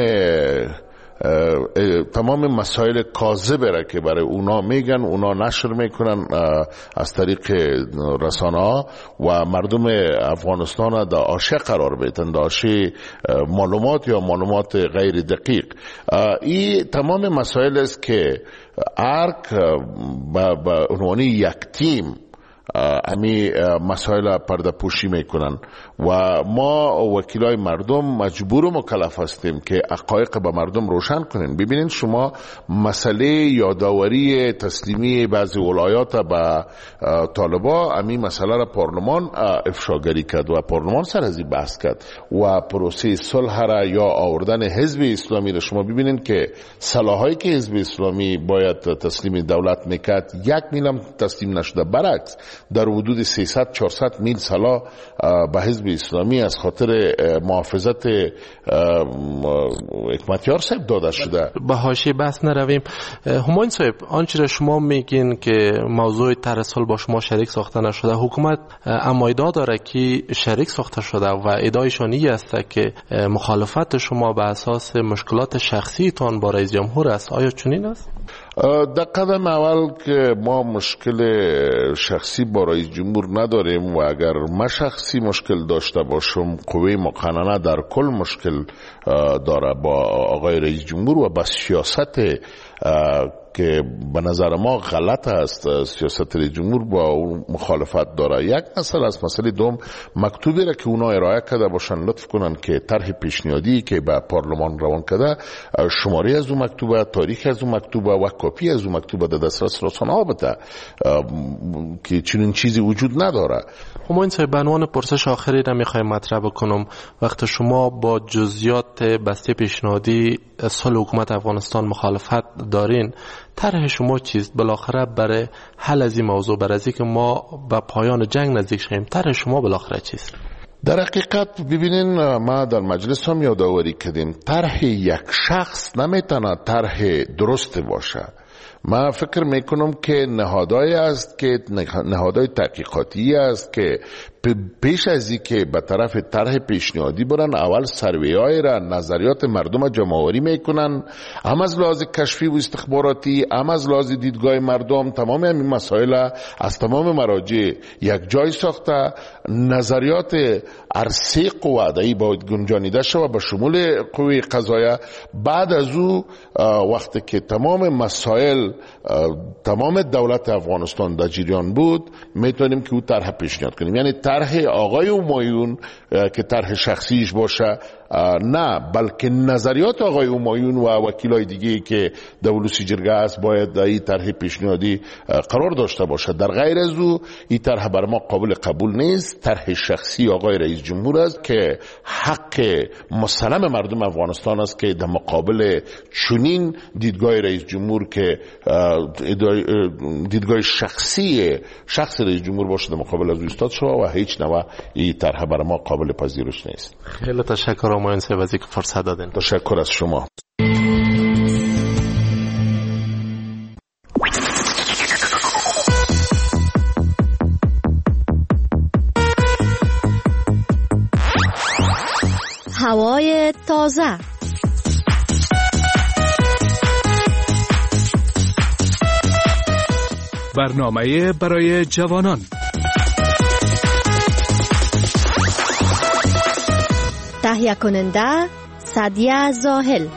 [SPEAKER 3] تمام مسائل کاذبه را که برای اونا میگن اونا نشر میکنن از طریق رسانه ها و مردم افغانستان در آشه قرار بیتن، در آشه معلومات یا معلومات غیر دقیق. این تمام مسائل است که ارگ به عنوان یک تیم امی مسائل پرده پوشی میکنن و ما وکیلای مردم مجبور و مکلف هستیم که حقایق به مردم روشن کنین. ببینید شما مسئله یادآوری تسلیمی بعضی ولایات به طالبا، امی مسئله را پارلمان افشاگری کرد و پارلمان سر از این بحث کرد و پروسه صلح را یا آوردن حزب اسلامی را شما ببینید که صلاحایی که حزب اسلامی باید تسلیم دولت میکرد یک میلم تسلیم نشده، برعکس در حدود سیصد چهارصد میل سلاح به حزب اسلامی از خاطر محافظت حکمتیار صاحب داده شده.
[SPEAKER 7] به حاشیه بحث نرویم. همایون صاحب، آنچه را شما میگین که موضوع طرح صلح با شما شریک ساخته نشده، حکومت اما ادعا داره که شریک ساخته شده و ادعایشان این است که مخالفت شما به اساس مشکلات شخصی تان با رئیس جمهور است. آیا چنین است؟
[SPEAKER 3] در قدم اول که ما مشکل شخصی با رئیس جمهور نداریم و اگر من شخصی مشکل داشته باشم، قوه مقننه در کل مشکل داره با آقای رئیس جمهور و با سیاست که به نظر ما غلط است. سیاست رئیس جمهور با اون مخالفت داره. یک مسئله است. مسئله دوم، مکتوبی را که اونا ارائه کرده باشن لطف کنن که طرح پیشنهادی که به پارلمان روان کرده، شماره از اون مکتوبه، تاریخ از اون مکتوبه و کپی از اون مکتوبه در دسترس رسانه‌ها بده که چنین چیزی وجود نداره.
[SPEAKER 7] همایون صاحب، به عنوان پرسش آخری را میخوایم مطرح بکنم. وقت شما با جزئیات بسته پیشنهادی صلح حکومت افغانستان مخالفت دارین، طرح شما چیست بالاخره برای حل از این موضوع، برای از اینکه ما به پایان جنگ نزدیک شیم؟ طرح شما بالاخره چیست؟
[SPEAKER 3] در حقیقت ببینین، ما در مجلس هم یادآوری کردیم طرح یک شخص نمیتونه طرح درست باشه. ما فکر میکنم که نهادهایی است که نهادهای تحقیقاتی است که پیش از این که به طرف طرح پیشنهادی برن، اول سروی‌های را، نظریات مردم جمع‌آوری میکنن، هم از لحاظ کشفی و استخباراتی، هم از لحاظ دیدگاه مردم. تمام این مسائل از تمام مراجع یک جای ساخته، نظریات عرصه قواده‌ای باید گنجانیده شود به شمول قوه قضاییه. بعد از او وقتی که تمام مسائل تمام دولت افغانستان در جریان بود، میتونیم که او طرح پیشنهاد کنیم. یعنی طرح آقای همایون که طرح شخصیش باشه نه، بلکه نظریات آقای همایون و وکیلای دیگه که در ولوسی جرگه است باید در این طرح پیشنهادی قرار داشته باشه. در غیر از او این طرح بر ما قابل قبول نیست. طرح شخصی آقای رئیس جمهور است که حق مسلم مردم افغانستان است که در مقابل چنین دیدگاه رئیس جمهور که دیدگاه شخصی شخص رئیس جمهور باشه در مقابل از او ایستاد شود و هیچ نوع این طرح بر ما قابل پذیرش نیست.
[SPEAKER 7] خیلی تشکر همایون صاحب از اینکه فرصت دادین.
[SPEAKER 3] تشکر از شما.
[SPEAKER 18] هوای تازه.
[SPEAKER 14] برنامه برای جوانان.
[SPEAKER 18] تهیه کننده سعدیه زاهل.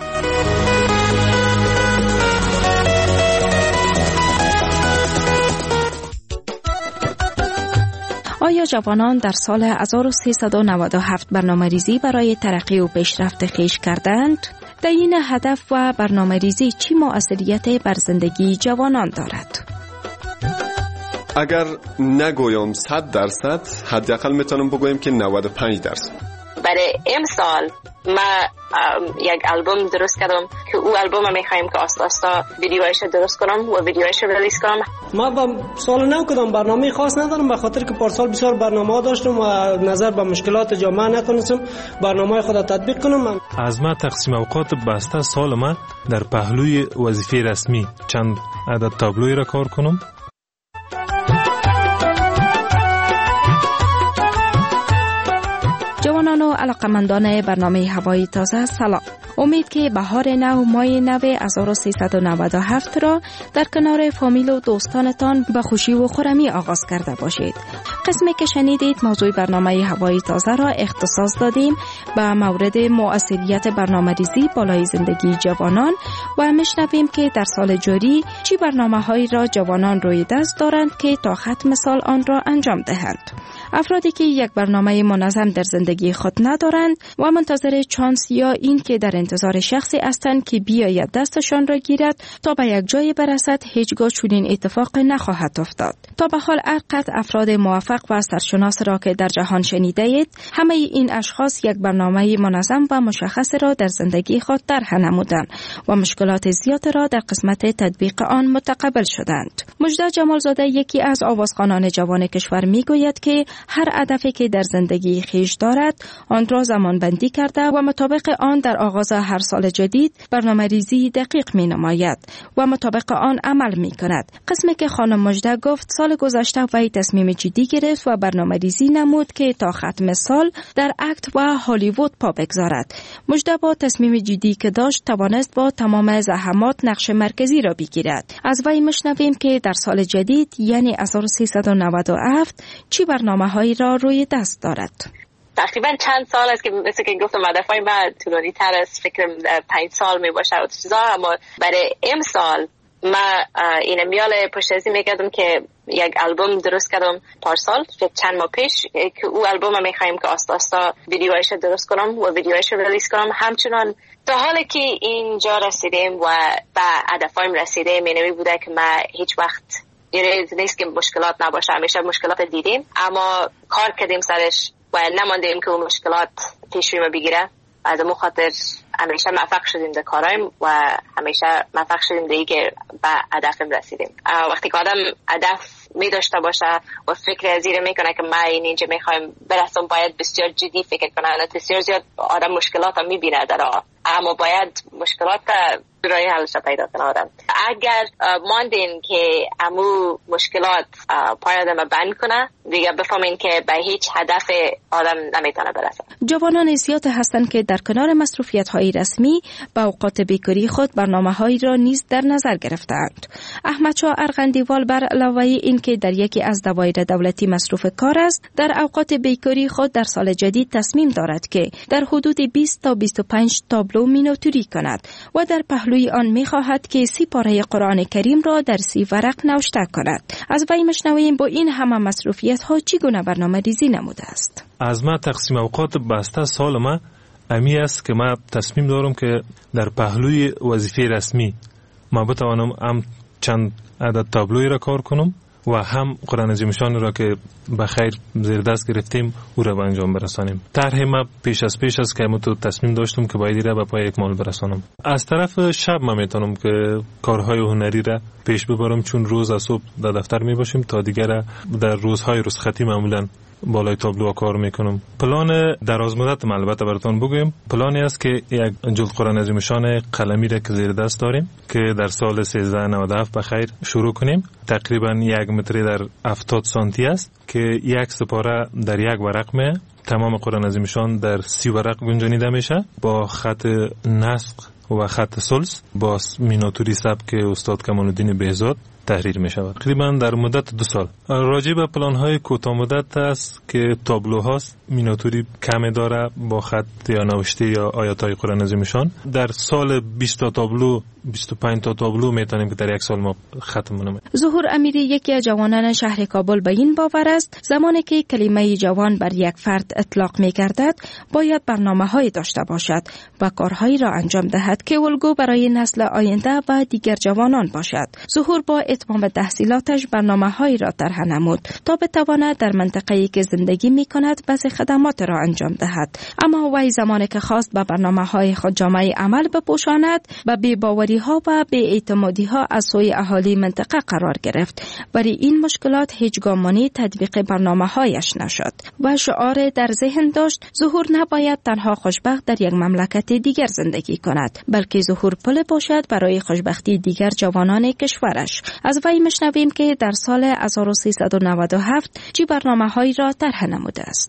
[SPEAKER 18] آیا جوانان در سال هزار و سیصد و نود و هفت برنامه ریزی برای ترقی و پیشرفت خویش کردند؟ تعیین هدف و برنامه ریزی چی مؤثریت بر زندگی جوانان دارد؟
[SPEAKER 4] اگر نگویم صد درصد، حداقل میتونم بگویم که نود و پنج درصد.
[SPEAKER 9] برای امسال ما یک آلبوم درست کردم که او آلبوم میخوایم که آستا آستا ویدیوهایش درست کنم و ویدیوهایش ریلیز کنم.
[SPEAKER 8] ما با سال نو کدام برنامه خاص ندارم، به خاطر که پارسال بسیار برنامه ها داشتم و نظر به مشکلات جامعه نتونستم برنامه خود تطبیق کنم.
[SPEAKER 10] از ما تقسیم اوقات بسته سال ما در پهلوی وظیفه رسمی چند عدد تابلوی را کار کنم.
[SPEAKER 5] جوانان و علاقمندان برنامه هوای تازه سلام. امید که بهار نو ماه نو هزار و سیصد و نود و هفت را در کنار فامیل و دوستانتان به خوشی و خرمی آغاز کرده باشید. قسمی که شنیدید موضوع برنامه هوای تازه را اختصاص دادیم به مورد مؤثریت برنامه‌ریزی بالای زندگی جوانان و میشنویم که در سال جاری چی برنامه‌هایی را جوانان روی دست دارند که تا ختم سال آن را انجام دهند. افرادی که یک برنامه منظم در زندگی خود ندارند و منتظر چانس یا این که در انتظار شخصی هستند که بیاید دستشان را گیرد تا به یک جای برسد، هیچگاه چنین اتفاق نخواهد افتاد. تا به حال هرقدر افراد موفق و سرشناس را که در جهان شنیده اید، همه این اشخاص یک برنامه منظم و مشخص را در زندگی خود طرح نمودند و مشکلات زیاد را در قسمت تطبیق آن متقبل شدند. مجده جمالزاده یکی از آوازخوانان جوان کشور میگوید که هر هدفی که در زندگی خیش دارد آن را زمان بندی کرده و مطابق آن در آغاز هر سال جدید برنامه ریزی دقیق می نماید و مطابق آن عمل می کند. قسمی که خانم مجده گفت سال گذشته وی تصمیم جدی گرفت و برنامه ریزی نمود که تا ختم سال در اکت و هالیوود پا بگذارد. مجده با تصمیم جدی که داشت توانست با تمام زحمات نقش مرکزی را بگیرد. از وی مشنویم که در سال جدید یعنی هزار و سیصد و نود و هفت چی برنامه هایی را روی دست دارد.
[SPEAKER 9] تقریبا چند سال است که مثل که گفتم هدفهای من طولانی تر از فکرم پنج سال می باشه و چیزا، اما برای امسال من این میال پشت ازی میکردم که یک البوم درست کردم پارسال چند ماه پیش که او البوم میخوایم که آستا آستا ویدیوهایش درست کنم و ویدیوهایش ریلیز کنم. همچنان تا حالی که اینجا رسیدیم و به هدفهایم رسیدیم اینمی بوده که من هیچ وقت یعنی نیست که مشکلات نباشه، همیشه مشکلات دیدیم اما کار کردیم سرش و نماندیم که اون مشکلات پیش روی ما بگیره. از اون خاطر همیشه موفق شدیم در کارایم و همیشه موفق شدیم در که به هدفم رسیدیم. وقتی که آدم هدف می داشته باشه و فکر از این میکنه که ما این اینجا میخوایم برسم، باید بسیار جدی فکر کنه. بسیار زیاد آدم مشکلات هم میبینه در راه، اما باید مشکلات رای حلش پیدا کنه آدم. اگر ماندین که امو مشکلات پای آدم بند کنه، دیگه بفهمین که به هیچ هدف آدم نمیتونه برسه.
[SPEAKER 5] جوانان زیاد هستند که در کنار مصروفیت های رسمی به اوقات بیکاری خود برنامه هایی را نیز در نظر گرفتند. احمد شاه ارغندیوال بر علاوه این که در یکی از دوایر دولتی مصروف کار است، در اوقات بیکاری خود در سال جدید تصمیم دارد که در حدود بیست تا بیست و پنج تابلو میناتوری کند و در پهلوی آن می‌خواهد که سی پاره قرآن کریم را در سی ورق نوشته کند. از وی مشنویم با این همه مصروفیت‌ها چگونه برنامه‌ریزی نموده است.
[SPEAKER 10] از ما تقسیم اوقات بسته سال ما امی است که ما تصمیم دارم که در پهلوی وظیفه رسمی ما بتوانم هم چند عدد تابلوی را کار کنم و هم قرآن عظیمشان را که بخیر زیر دست گرفتیم او را به انجام برسانیم. طرح ما پیش از پیش است که ما تو تصمیم داشتم که باید را به پای اکمال برسانم. از طرف شب ما میتونم که کارهای هنری را پیش ببرم، چون روز از صبح در دفتر می باشیم تا دیگر در روزهای رخصتی معمولا بالای تابلو کار میکنم. پلان دراز مدت البته براتون بگویم، پلانی است که یک جلد قرآن عظیمشان قلمی را که زیر دست داریم که در سال سیزده نود و هفت بخیر شروع کنیم. تقریبا یک متری در هفتاد سانتی است که یک سپاره در یک ورق می، تمام قرآن عظیمشان در سی ورق گنجانیده میشه با خط نسخ و خط سلس با میناتوری سبک استاد کمال الدین بهزاد تحریر می شود. تقریبا در مدت دو سال. راجع به پلان های کوتاه مدت است که تابلو هاست میناتوری کم داره با خط یا نوشته یا آیات های قرآن عظیمشان. در سال بیست تا تابلو بیست و پنج تا تابلو میتونیم که در یک سال ما ختم کنیم.
[SPEAKER 5] ظهور امیری یکی از جوانان شهر کابل به این باور است زمانی که کلمه جوان بر یک فرد اطلاق می‌گردد باید برنامه‌هایی داشته باشد و کارهایی را انجام دهد که الگو برای نسل آینده و دیگر جوانان باشد. ظهور با اتمام تحصیلاتش برنامه‌هایی را طرح نمود تا بتواند در منطقه‌ای که زندگی می‌کند بعضی خدمات را انجام دهد، اما وی زمانی که خواست به برنامه‌های خود جامعه عمل بپوشاند و بی‌باوری‌ها و بی‌اعتمادی‌ها از سوی اهالی منطقه قرار گرفت. ولی این مشکلات هیچگاه مانع تطبیق برنامه‌هایش نشد و شعار در ذهن داشت ظهور نباید تنها خوشبخت در یک مملکت دیگر زندگی کند، بلکه ظهور پل باشد برای خوشبختی دیگر جوانان کشورش. از وی مشنویم که در سال هزار و سیصد و نود و هفت چه برنامه‌هایی را طرح نموده است.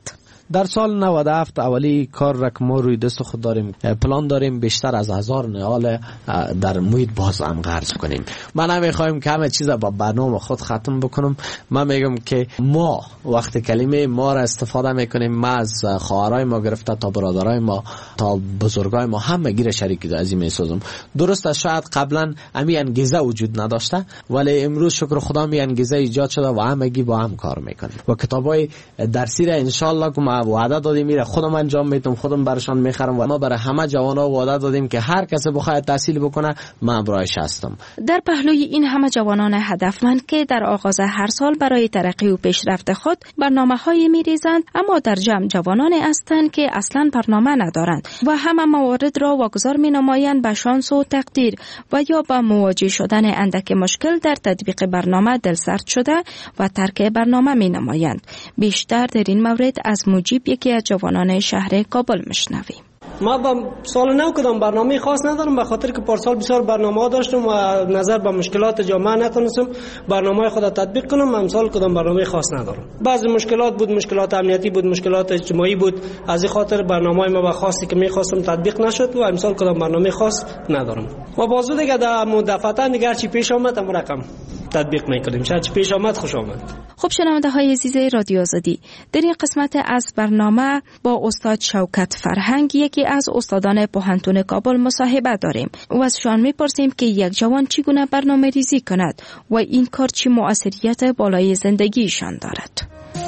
[SPEAKER 11] در سال نود و هفت اولی کار را که ما روی دست خود داریم، پلان داریم بیشتر از هزار نیال در محیط باز هم قرض کنیم. من نمیخوایم که همه چیز با برنامه خود ختم بکنم. من میگم که ما وقت کلمه ما را استفاده میکنیم، ما از خواهرای ما گرفته تا برادرای ما تا بزرگای ما همه گیر شریک از این میسازم. درست است شاید قبلا امی انگیزه وجود نداشته، ولی امروز شکر خدا می انگیزه ایجاد شده و همگی با هم کار میکنیم و کتابای درسی را ان شاء الله که ما وعده دادیم میره خودم انجام میدم، خودم برشان میخرم و ما برای همه جوانا وعده دادیم که هر کسی بخواد تحصیل بکنه من همراهش هستم.
[SPEAKER 5] در پهلوی این همه جوانان هدفمند که در آغاز هر سال برای ترقی و پیشرفت خود برنامه‌هایی میریزند، اما در جمع جوانان هستند که اصلا برنامه ندارند و همه موارد را واگذار مینمایند به شانس و تقدیر و یا به مواجه شدن اندک مشکل در تطبیق برنامه دلسرد شده و ترک برنامه مینمایند. بیشتر در این مورد از مجیب یکی از جوانان شهر کابل میشنویم.
[SPEAKER 12] ما با سال نو کدام برنامه خاص ندارم، به خاطر که پارسال بسیار برنامه داشتم و نظر به مشکلات جامعه نتونستم برنامه خود تطبیق کنم. امسال کدام برنامه خاص ندارم. بعضی مشکلات بود، مشکلات امنیتی بود، مشکلات اجتماعی بود، از این خاطر برنامه ما به خاصی که می‌خواستم تطبیق نشد و امسال کدام برنامه خاص ندارم. و بازو دیگه در مدافعتا دیگر چی پیش آمد هم رقم تطبیق می‌کنیم. شاید چی پیش آمد خوش آمد.
[SPEAKER 5] خب شنونده های عزیز رادیو آزادی، در این قسمت از برنامه با استاد شوکت فرهنگ یکی از استادان پوهنتون کابل مصاحبه داریم و از شان میپرسیم که یک جوان چگونه برنامه ریزی کند و این کار چه مؤثریت بالای زندگیشان دارد.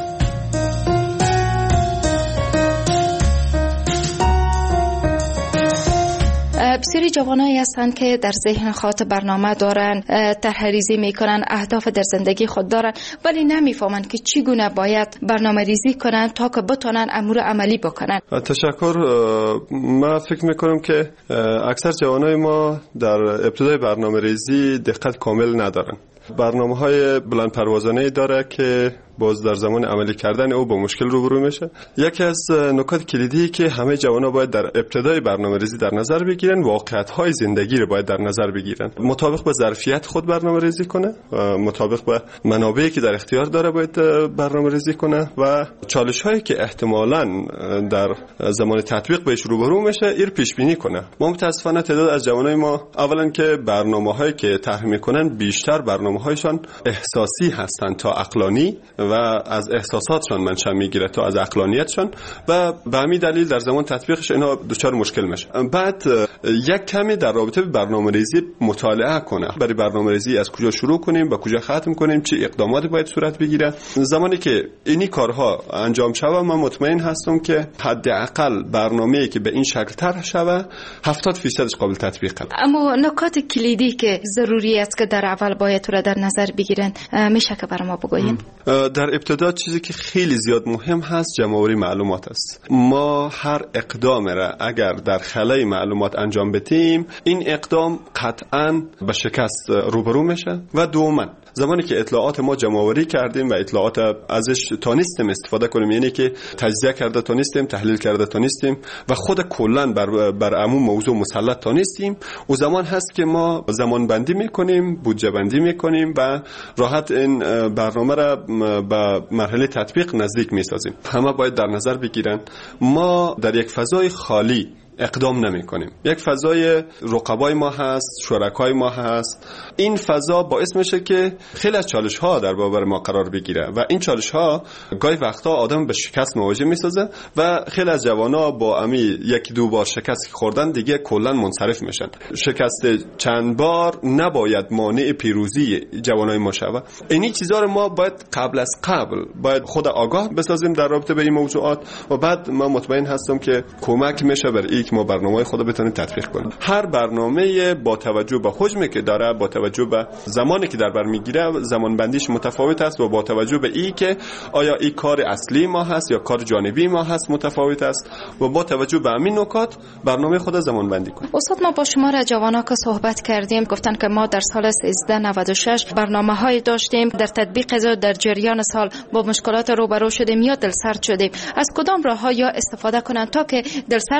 [SPEAKER 5] بسیاری جوانایی هستند که در ذهن خود برنامه دارن، طرح‌ریزی میکنن، اهداف در زندگی خود دارن، ولی نمیفهمند که چگونه باید برنامه ریزی کنن تا که بتونن امور عملی بکنن.
[SPEAKER 4] تشکر. من فکر میکنم که اکثر جوانای ما در ابتدای برنامه ریزی دقت کامل ندارن. برنامه های بلند پروازانه داره که باز در زمان عملی کردن او با مشکل روبرو میشه. یکی از نکات کلیدی که همه جوانا باید در ابتدای برنامه‌ریزی در نظر بگیرن، واقعیت‌های زندگی رو باید در نظر بگیرن. مطابق به ظرفیت خود برنامه‌ریزی کنه، مطابق به منابعی که در اختیار داره باید برنامه‌ریزی کنه و چالش‌هایی که احتمالاً در زمان تطبیق بهش روبرو میشه ایر پیش بینی کنه. ما متأسفانه تعداد از جوانای ما اولاً که برنامه‌هایی که طرح می‌کنن بیشتر برنامه‌هایشان احساسی هستن تا عقلانی و از احساساتشان منشأ میگیره تا از عقلانیتشان و به همین دلیل در زمان تطبیقش اینا دچار مشکل میشه. بعد یک کمی در رابطه با برنامه‌ریزی مطالعه کنه. برای برنامه‌ریزی از کجا شروع کنیم، با کجا ختم کنیم، چه اقداماتی باید صورت بگیره. زمانی که اینی کارها انجام شوه من مطمئن هستم که حداقل برنامه‌ای که به این شکل طرح شوه هفتاد درصدش قابل تطبیقه.
[SPEAKER 5] اما نکات کلیدی که ضروری است که در اول باید رو در نظر بگیرن میشه که برای ما بگوین؟
[SPEAKER 4] در ابتدا چیزی که خیلی زیاد مهم هست جمع‌آوری معلومات است. ما هر اقدام را اگر در خلای معلومات انجام بدیم این اقدام قطعاً به شکست روبرو میشه. و دوما زمانی که اطلاعات ما جمع‌آوری کردیم و اطلاعات ازش تونستیم استفاده کنیم، یعنی که تجزیه کرده تونستیم، تحلیل کرده تونستیم و خود کلاً بر بر عموم موضوع مسلط تونستیم، او زمان هست که ما زمان بندی میکنیم، بودجه بندی میکنیم و راحت این برنامه را به مرحله تطبیق نزدیک میسازیم. همه باید در نظر بگیرن ما در یک فضای خالی اقدام نمی کنیم. یک فضای رقبای ما هست، شرکای ما هست. این فضا باعث میشه که خیلی از چالش ها در برابر ما قرار بگیره و این چالش ها گاهی وقتا آدم به شکست مواجه میسازه و خیلی از جوانا با امی یک دو بار شکست خوردن دیگه کلا منصرف میشن. شکست چند بار نباید مانع پیروزی جوانای ما شوه. اینی چیزا رو ما باید قبل از قبل باید خود آگاه بسازیم در رابطه به این موضوعات و بعد من مطمئن هستم که کمک میشه بر این که ما برنامه خود بتونیم تطبیق کنیم. هر برنامه با توجه به حجمی که داره، با توجه به زمانی که در بر میگیره، زمان بندیش متفاوت است و با توجه به این که آیا این کار اصلی ما هست یا کار جانبی ما هست متفاوت است و با توجه به همین نکات برنامه خود زمان بندی کنیم.
[SPEAKER 5] استاد ما با شما جوانا که صحبت کردیم گفتن که ما در سال سیزده نود و شش برنامه‌های داشتیم، در تطبیق از در جریان سال با مشکلات روبرو شدیم یا دلسرد شدیم. از کدام راه‌ها یا استفاده کنن تا که دلسرد نشن و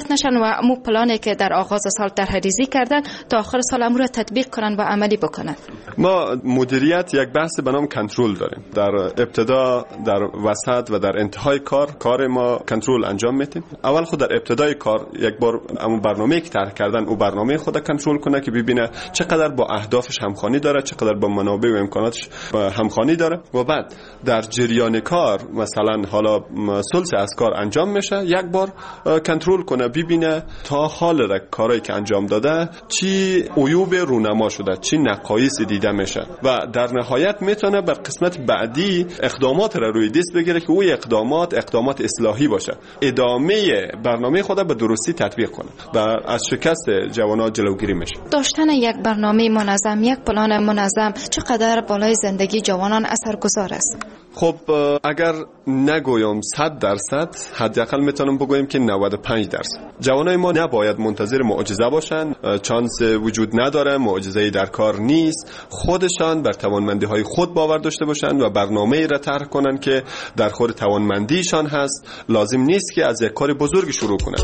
[SPEAKER 5] و مو پلانی که در آغاز سال طرح‌ریزی کردن تا آخر سال امور تطبیق کنن و عملی بکنن.
[SPEAKER 4] ما مدیریت یک بحث به نام کنترل داریم. در ابتدا، در وسط و در انتهای کار کار ما کنترل انجام میدیم. اول خود در ابتدای کار یک بار همون برنامه‌ای که طرح کردن او برنامه خود کنترل کنه که ببینه چقدر با اهدافش همخوانی داره، چقدر با منابع و امکاناتش همخوانی داره و بعد در جریان کار مثلا حالا ثلث از کار انجام میشه، یک بار کنترل کنه ببینه تا حال کارایی که انجام داده چی عیوب رونما شده، چی نقایص دیده میشه و در نهایت میتونه بر قسمت بعدی اقدامات را روی دست بگیره که او اقدامات اقدامات اصلاحی باشه، ادامه برنامه خود به درستی تطبیق کنه و از شکست جوانان جلوگیری میشه.
[SPEAKER 5] داشتن یک برنامه منظم، یک پلان منظم چقدر بالای زندگی جوانان اثرگذار است؟
[SPEAKER 4] خب اگر نگویم صد درصد، حداقل میتونم بگویم که نود و پنج درصد. جوانای ما نباید منتظر معجزه باشن، چانس وجود نداره، معجزه‌ای در کار نیست. خودشان بر توانمندی‌های خود باور داشته باشن و برنامه‌ای را طرح کنن که در خور توانمندیشان هست. لازم نیست که از یک کار بزرگ شروع کنن.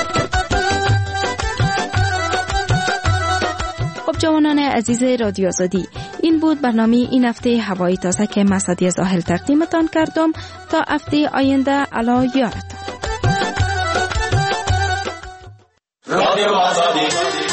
[SPEAKER 5] جوانان عزیز رادیو آزادی، این بود برنامه این هفته هوای تازه که مسعدی زاهل تقدیمتان کردم. تا هفته آینده الا یارتان. رادیو آزادی.